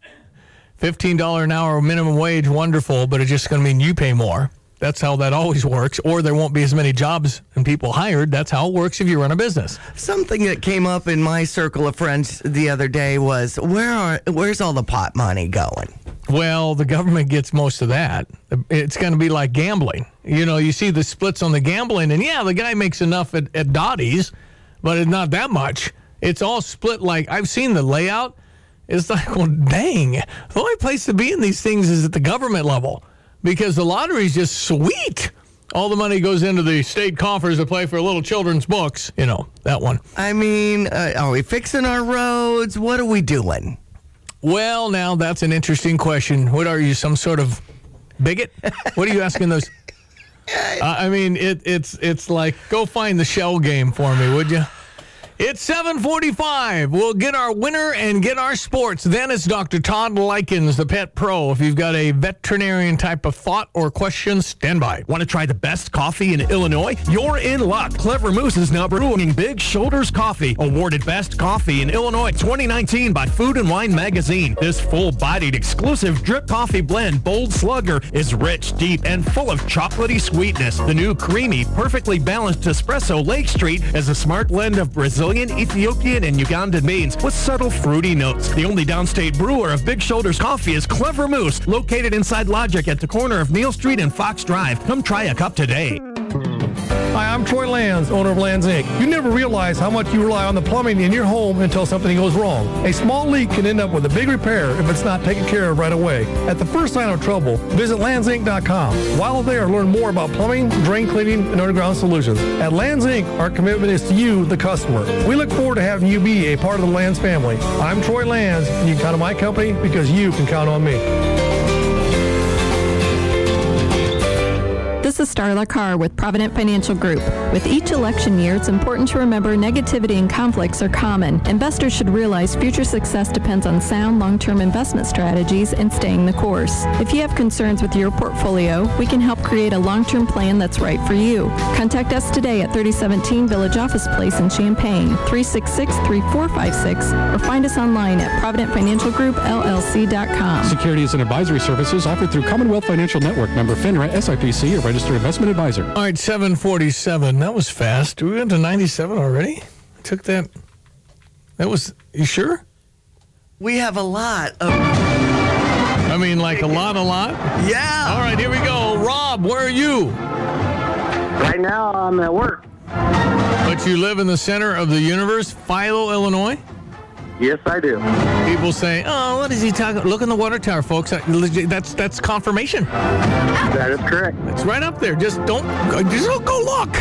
$15 an hour minimum wage, wonderful, but it's just going to mean you pay more. That's how that always works. Or there won't be as many jobs and people hired. That's how it works if you run a business. Something that came up in my circle of friends the other day was, where's all the pot money going? Well, the government gets most of that. It's going to be like gambling. You know, you see the splits on the gambling, and yeah, the guy makes enough at Dottie's, but it's not that much. It's all split. Like, I've seen the layout. It's like, well, dang. The only place to be in these things is at the government level. Because the lottery is just sweet. All the money goes into the state coffers to play for little children's books. You know, that one. I mean, are we fixing our roads? What are we doing? Well, now that's an interesting question. What are you, some sort of bigot? What are you asking those? I mean, it's like, go find the shell game for me, would you? It's 7:45. We'll get our winner and get our sports. Then it's Dr. Todd Likens, the pet pro. If you've got a veterinarian type of thought or question, stand by. Want to try the best coffee in Illinois? You're in luck. Clever Moose is now brewing Big Shoulders Coffee, awarded Best Coffee in Illinois 2019 by Food and Wine Magazine. This full-bodied, exclusive drip coffee blend, Bold Slugger, is rich, deep, and full of chocolatey sweetness. The new creamy, perfectly balanced espresso Lake Street is a smart blend of Brazilian, Ethiopian, and Ugandan beans with subtle fruity notes. The only downstate brewer of Big Shoulders Coffee is Clever Moose, located inside Logic at the corner of Neal Street and Fox Drive. Come try a cup today. Hi, I'm Troy Lands, owner of Lands Inc. You never realize how much you rely on the plumbing in your home until something goes wrong. A small leak can end up with a big repair if it's not taken care of right away. At the first sign of trouble, visit landsinc.com. While there, learn more about plumbing, drain cleaning, and underground solutions. At Lands Inc., our commitment is to you, the customer. We look forward to having you be a part of the Lands family. I'm Troy Lands, and you can count on my company because you can count on me. This is Starla Carr with Provident Financial Group. With each election year, it's important to remember negativity and conflicts are common. Investors should realize future success depends on sound long-term investment strategies and staying the course. If you have concerns with your portfolio, we can help create a long-term plan that's right for you. Contact us today at 3017 Village Office Place in Champaign, 366-3456, or find us online at providentfinancialgroupllc.com. Securities and advisory services offered through Commonwealth Financial Network, member FINRA, SIPC, or registered investment advisor. All right, 7:47. That was fast. We went to 97 already? Took that. That was, you sure? We have a lot of... I mean, like a lot? Yeah. All right, here we go. Rob, where are you? Right now, I'm at work. But you live in the center of the universe, Philo, Illinois? Yes, I do. People say, "Oh, what is he talking?" Look in the water tower, folks. That's confirmation. That is correct. It's right up there. Just don't go look.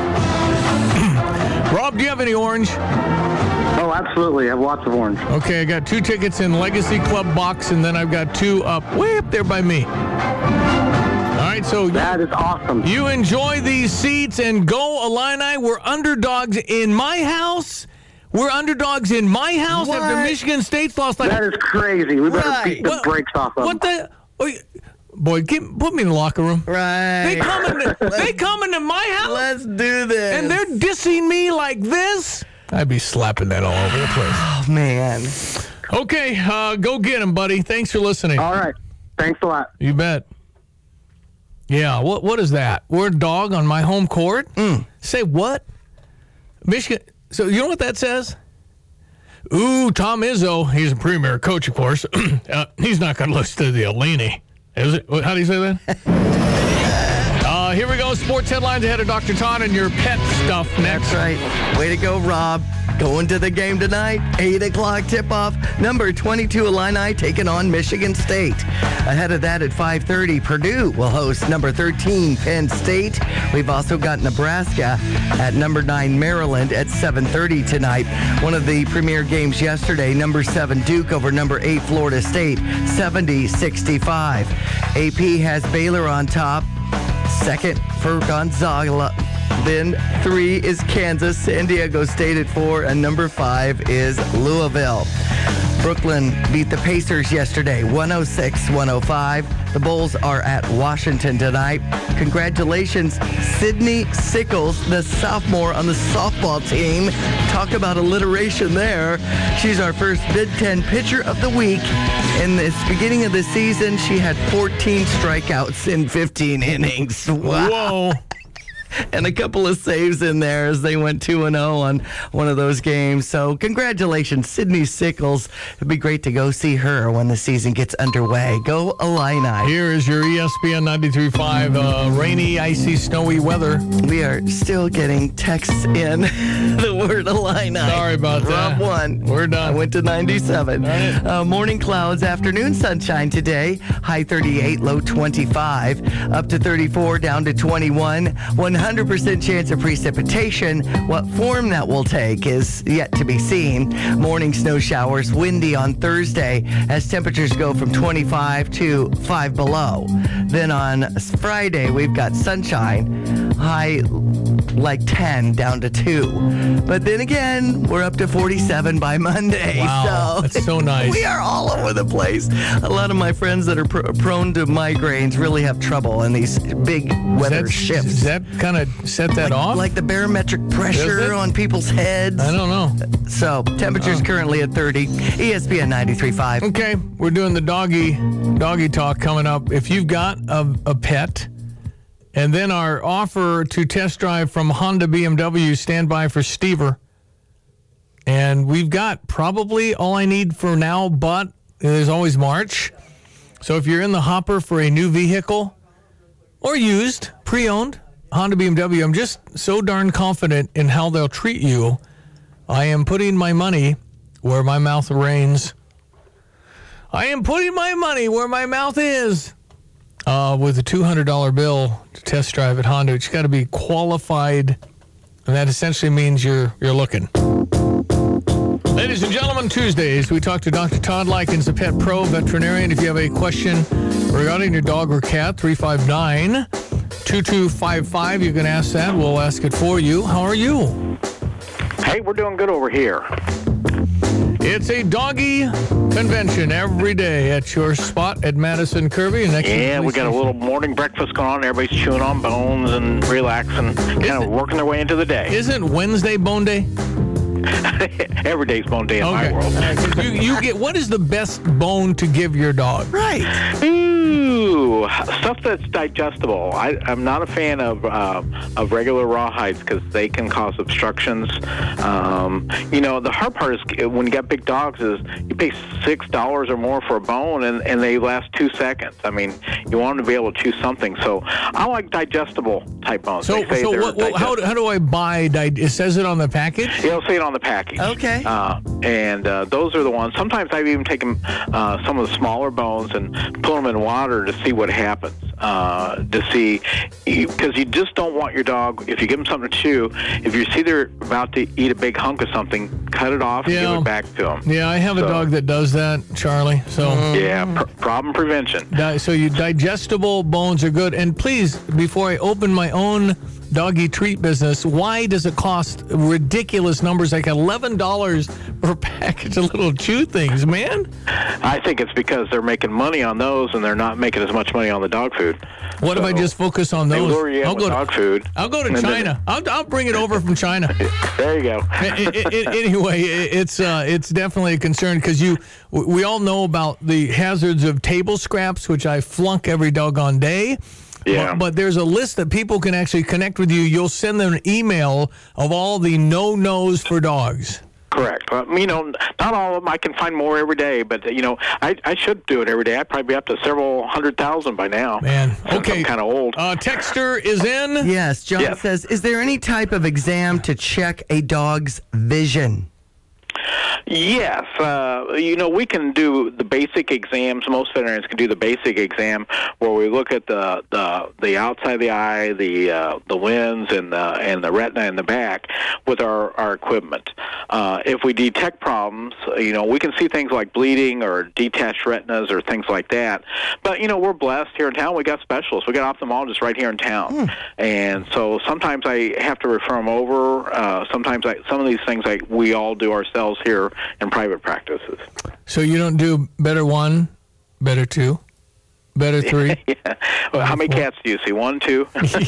Rob, do you have any orange? Oh, absolutely. I have lots of orange. Okay, I got 2 tickets in Legacy Club box, and then I've got 2 way up there by me. All right, so that is awesome. You enjoy these seats and go Illini. We're underdogs in my house. We're underdogs in my house after Michigan State's lost. That is crazy. We better beat the brakes off of them. What the? Boy, put me in the locker room. Right. They come into my house. Let's do this. And they're dissing me like this. I'd be slapping that all over the place. Oh, man. Okay, go get him, buddy. Thanks for listening. All right. Thanks a lot. You bet. Yeah, what is that? We're a dog on my home court? Say what? Michigan... So you know what that says? Ooh, Tom Izzo, he's a premier coach, of course. He's not going to listen to the Illini. Is it? How do you say that? Here we go. go. Sports headlines ahead of Dr. Todd and your pet stuff next. That's right. Way to go, Rob. Going to the game tonight, 8 o'clock tip-off. Number 22 Illini taking on Michigan State. Ahead of that at 5:30, Purdue will host number 13 Penn State. We've also got Nebraska at number 9 Maryland at 7:30 tonight. One of the premier games yesterday, number 7 Duke over number 8 Florida State, 70-65. AP has Baylor on top. Second for Gonzaga. Then 3 is Kansas, San Diego State at 4, and number 5 is Louisville. Brooklyn beat the Pacers yesterday, 106-105. The Bulls are at Washington tonight. Congratulations, Sydney Sickles, the sophomore on the softball team. Talk about alliteration there. She's our first Big Ten Pitcher of the Week. In this beginning of the season, she had 14 strikeouts in 15 innings. Wow. Whoa. And a couple of saves in there as they went 2-0 on one of those games. So congratulations, Sydney Sickles. It'd be great to go see her when the season gets underway. Go Illini. Here is your ESPN 93.5 rainy, icy, snowy weather. We are still getting texts in the word Illini. Sorry about that. Rob 1. We're done. I went to 97. Right. Morning clouds, afternoon sunshine today. High 38, low 25. Up to 34, down to 21. 100% chance of precipitation. What form that will take is yet to be seen. Morning snow showers, windy on Thursday as temperatures go from 25 to 5 below. Then on Friday, we've got sunshine, high like 10 down to 2. But then again, we're up to 47 by Monday. Wow, so that's so nice. We are all over the place. A lot of my friends that are prone to migraines really have trouble in these big weather shifts. Does that kind of set that off? Like the barometric pressure on people's heads. I don't know. So temperatures currently at 30. ESPN 93.5. Okay, we're doing the doggy talk coming up. If you've got a pet, and then our offer to test drive from Honda BMW, stand by for Stever. And we've got probably all I need for now, but there's always March. So if you're in the hopper for a new vehicle or used, pre-owned, Honda BMW, I'm just so darn confident in how they'll treat you. I am putting my money where my mouth reigns. I am putting my money where my mouth is. With a $200 bill to test drive at Honda, it's got to be qualified, and that essentially means you're looking. Ladies and gentlemen, Tuesdays, we talk to Dr. Todd Likens, a pet pro veterinarian. If you have a question regarding your dog or cat, 359-2255, you can ask that. We'll ask it for you. How are you? Hey, we're doing good over here. It's a doggy convention every day at your spot at Madison Kirby. Yeah, we got a little morning breakfast going on. Everybody's chewing on bones and relaxing, kind of working their way into the day. Isn't Wednesday Bone Day? Every day's bone day in my world. You get, what is the best bone to give your dog? Right. Ooh, stuff that's digestible. I'm not a fan of regular rawhides because they can cause obstructions. The hard part is when you got big dogs is you pay $6 or more for a bone and they last 2 seconds. I mean, you want them to be able to chew something. So I like digestible type bones. So how do I buy? It says it on the package? It'll say it on the package. Okay. And those are the ones. Sometimes I've even taken some of the smaller bones and put them in water to see what happens. To see, because you just don't want your dog, if you give them something to chew, if you see they're about to eat a big hunk of something, cut it off and give it back to them. Yeah, I have a dog that does that, Charlie. So problem prevention. So you digestible bones are good. And please, before I open my own doggy treat business, why does it cost ridiculous numbers like $11 per package of little chew things, man? I think it's because they're making money on those and they're not making as much money on the dog food. What if I just focus on those? I'll go to dog food. I'll go to China. I'll bring it over from China. There you go. Anyway, it's definitely a concern because we all know about the hazards of table scraps, which I flunk every doggone day. Yeah. But there's a list that people can actually connect with you. You'll send them an email of all the no-nos for dogs. Correct. Not all of them. I can find more every day, but, I should do it every day. I'd probably be up to several 100,000 by now. Man, okay. I'm kind of old. Texter is in. Yes, John says, is there any type of exam to check a dog's vision? Yes, we can do the basic exams. Most veterinarians can do the basic exam where we look at the outside of the eye, the lens, and the retina in the back with our equipment. If we detect problems, we can see things like bleeding or detached retinas or things like that. But we're blessed here in town. We got specialists. We got ophthalmologists right here in town, and so sometimes I have to refer them over. Sometimes some of these things we all do ourselves here in private practices. So you don't do better 1, better 2, better 3? Yeah. Well, how many cats do you see? 1, 2?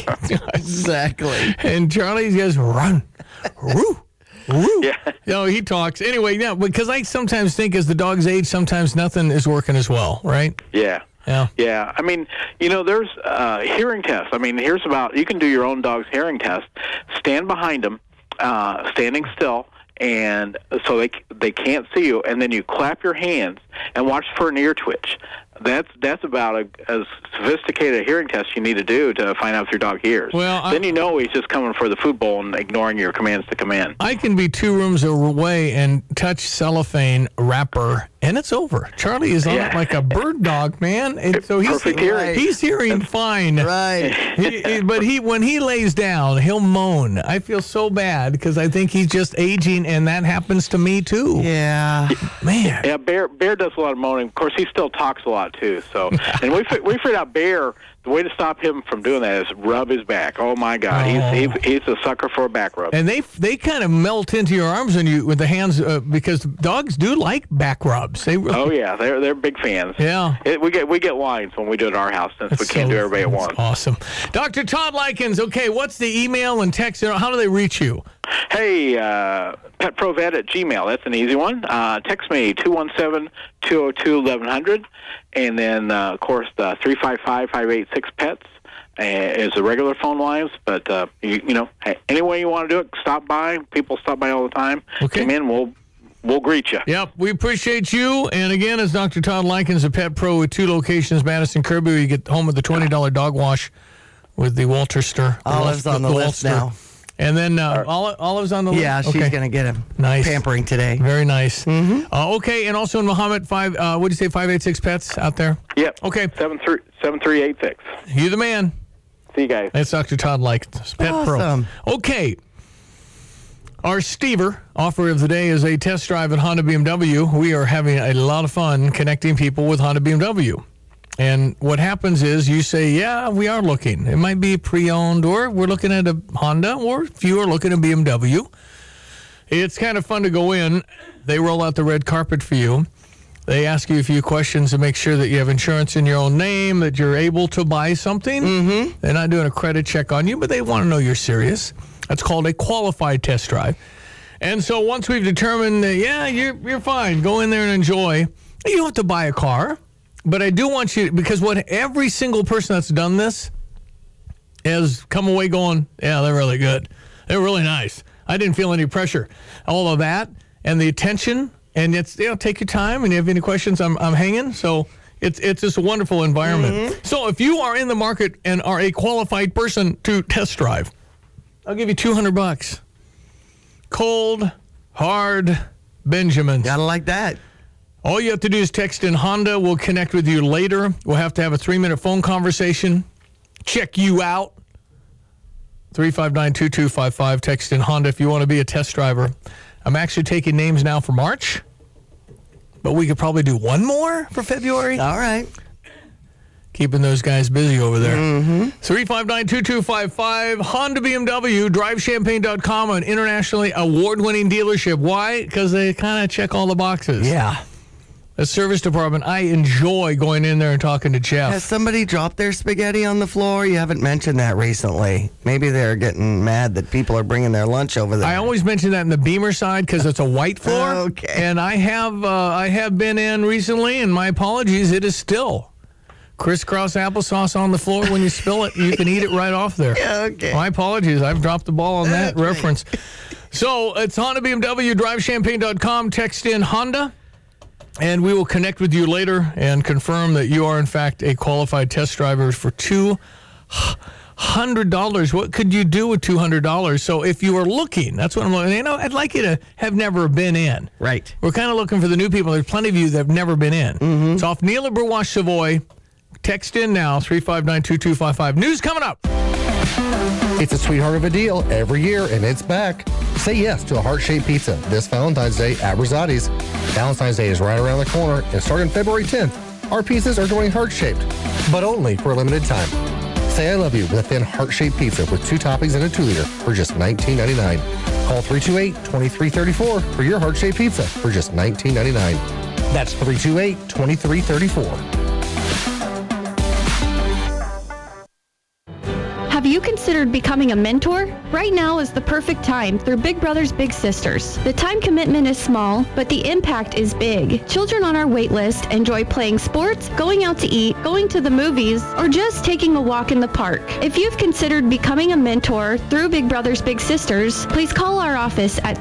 Exactly. And Charlie goes, run. Woo. Woo. Yeah. He talks. Anyway, because I sometimes think as the dog's age, sometimes nothing is working as well, right? Yeah. Yeah. Yeah. There's hearing tests. You can do your own dog's hearing test. Stand behind them, standing still, and so they can't see you, and then you clap your hands and watch for an ear twitch. That's about as sophisticated a hearing test you need to do to find out if your dog hears. Well, then he's just coming for the food bowl and ignoring your commands to come in. I can be 2 rooms away and touch cellophane wrapper, and it's over. Charlie is on it like a bird dog, man. And so he's hearing fine. Right. But when he lays down, he'll moan. I feel so bad because I think he's just aging, and that happens to me too. Yeah. Man. Yeah, Bear does a lot of moaning. Of course, he still talks a lot too. So, and we figured out Bear. The way to stop him from doing that is rub his back. Oh my God, he's a sucker for a back rub. And they kind of melt into your arms when you with the hands because dogs do like back rubs. They're big fans. Yeah, we get lines when we do it at our house since we can't do everybody at once. Awesome, Dr. Todd Likens. Okay, what's the email and text? How do they reach you? Hey, petprovet@gmail. That's an easy one. Text me 217-202-1100, and then of course the 355-586-PETS is the regular phone lines. But any way you want to do it, stop by. People stop by all the time. Okay. Come in, we'll greet you. Yep, we appreciate you. And again, it's Dr. Todd Likens, a Pet Pro with 2 locations, Madison, Kirby. Where you get home with the $20 dog wash with the Walterster. Olive's on the list now. And then Olive's on the list? Yeah, she's going to get him. Nice. Pampering today. Very nice. Mm-hmm. Okay, and also in Muhammad, what did you say, 586 Pets out there? Yep. Okay. 7386. You the man. See you guys. That's Dr. Todd Likens, Pet Pro. Okay. Our Stever offer of the day is a test drive at Honda BMW. We are having a lot of fun connecting people with Honda BMW. And what happens is you say, yeah, we are looking. It might be pre-owned, or we're looking at a Honda, or if you are looking at BMW. It's kind of fun to go in. They roll out the red carpet for you. They ask you a few questions to make sure that you have insurance in your own name, that you're able to buy something. Mm-hmm. They're not doing a credit check on you, but they want to know you're serious. That's called a qualified test drive. And so once we've determined that, yeah, you're fine, go in there and enjoy. You don't have to buy a car. But I do want you, because what every single person that's done this has come away going, yeah, they're really good. They're really nice. I didn't feel any pressure. All of that and the attention, and it's, take your time, and if you have any questions, I'm hanging. So it's just a wonderful environment. Mm-hmm. So if you are in the market and are a qualified person to test drive, I'll give you $200. Cold, hard Benjamins. Gotta like that. All you have to do is text in Honda. We'll connect with you later. We'll have to have a 3-minute phone conversation. Check you out. 359-2255. Text in Honda if you want to be a test driver. I'm actually taking names now for March, but we could probably do one more for February. All right. Keeping those guys busy over there. Mm-hmm. 359-2255. Honda BMW, drivechampaign.com, an internationally award-winning dealership. Why? Because they kind of check all the boxes. Yeah. The service department, I enjoy going in there and talking to Jeff. Has somebody dropped their spaghetti on the floor? You haven't mentioned that recently. Maybe they're getting mad that people are bringing their lunch over there. I always mention that in the Beamer side because it's a white floor. Okay. And I have been in recently, and my apologies, it is still crisscross applesauce on the floor. When you spill it, you can eat it right off there. Yeah, okay. My apologies. I've dropped the ball on that reference. So it's Honda BMW, drivechampaign.com, text in Honda, and we will connect with you later and confirm that you are, in fact, a qualified test driver for $200. What could you do with $200? So if you are looking, that's what I'm looking. I'd like you to have never been in. Right. We're kind of looking for the new people. There's plenty of you that have never been in. Mm-hmm. It's off Neil Burwash Savoy. Text in now, 359-2255. News coming up. It's a sweetheart of a deal every year, and it's back. Say yes to a heart-shaped pizza this Valentine's Day at Rosati's. Valentine's Day is right around the corner, and starting February 10th, our pizzas are going heart-shaped, but only for a limited time. Say I love you with a thin heart-shaped pizza with 2 toppings and a 2-liter for just $19.99. Call 328-2334 for your heart-shaped pizza for just $19.99. That's 328-2334. Have you considered becoming a mentor? Right now is the perfect time through Big Brothers Big Sisters. The time commitment is small, but the impact is big. Children on our wait list enjoy playing sports, going out to eat, going to the movies, or just taking a walk in the park. If you've considered becoming a mentor through Big Brothers Big Sisters, please call our office at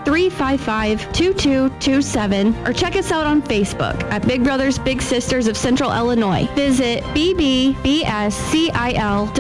355-2227 or check us out on Facebook at Big Brothers Big Sisters of Central Illinois. Visit bbscil.com.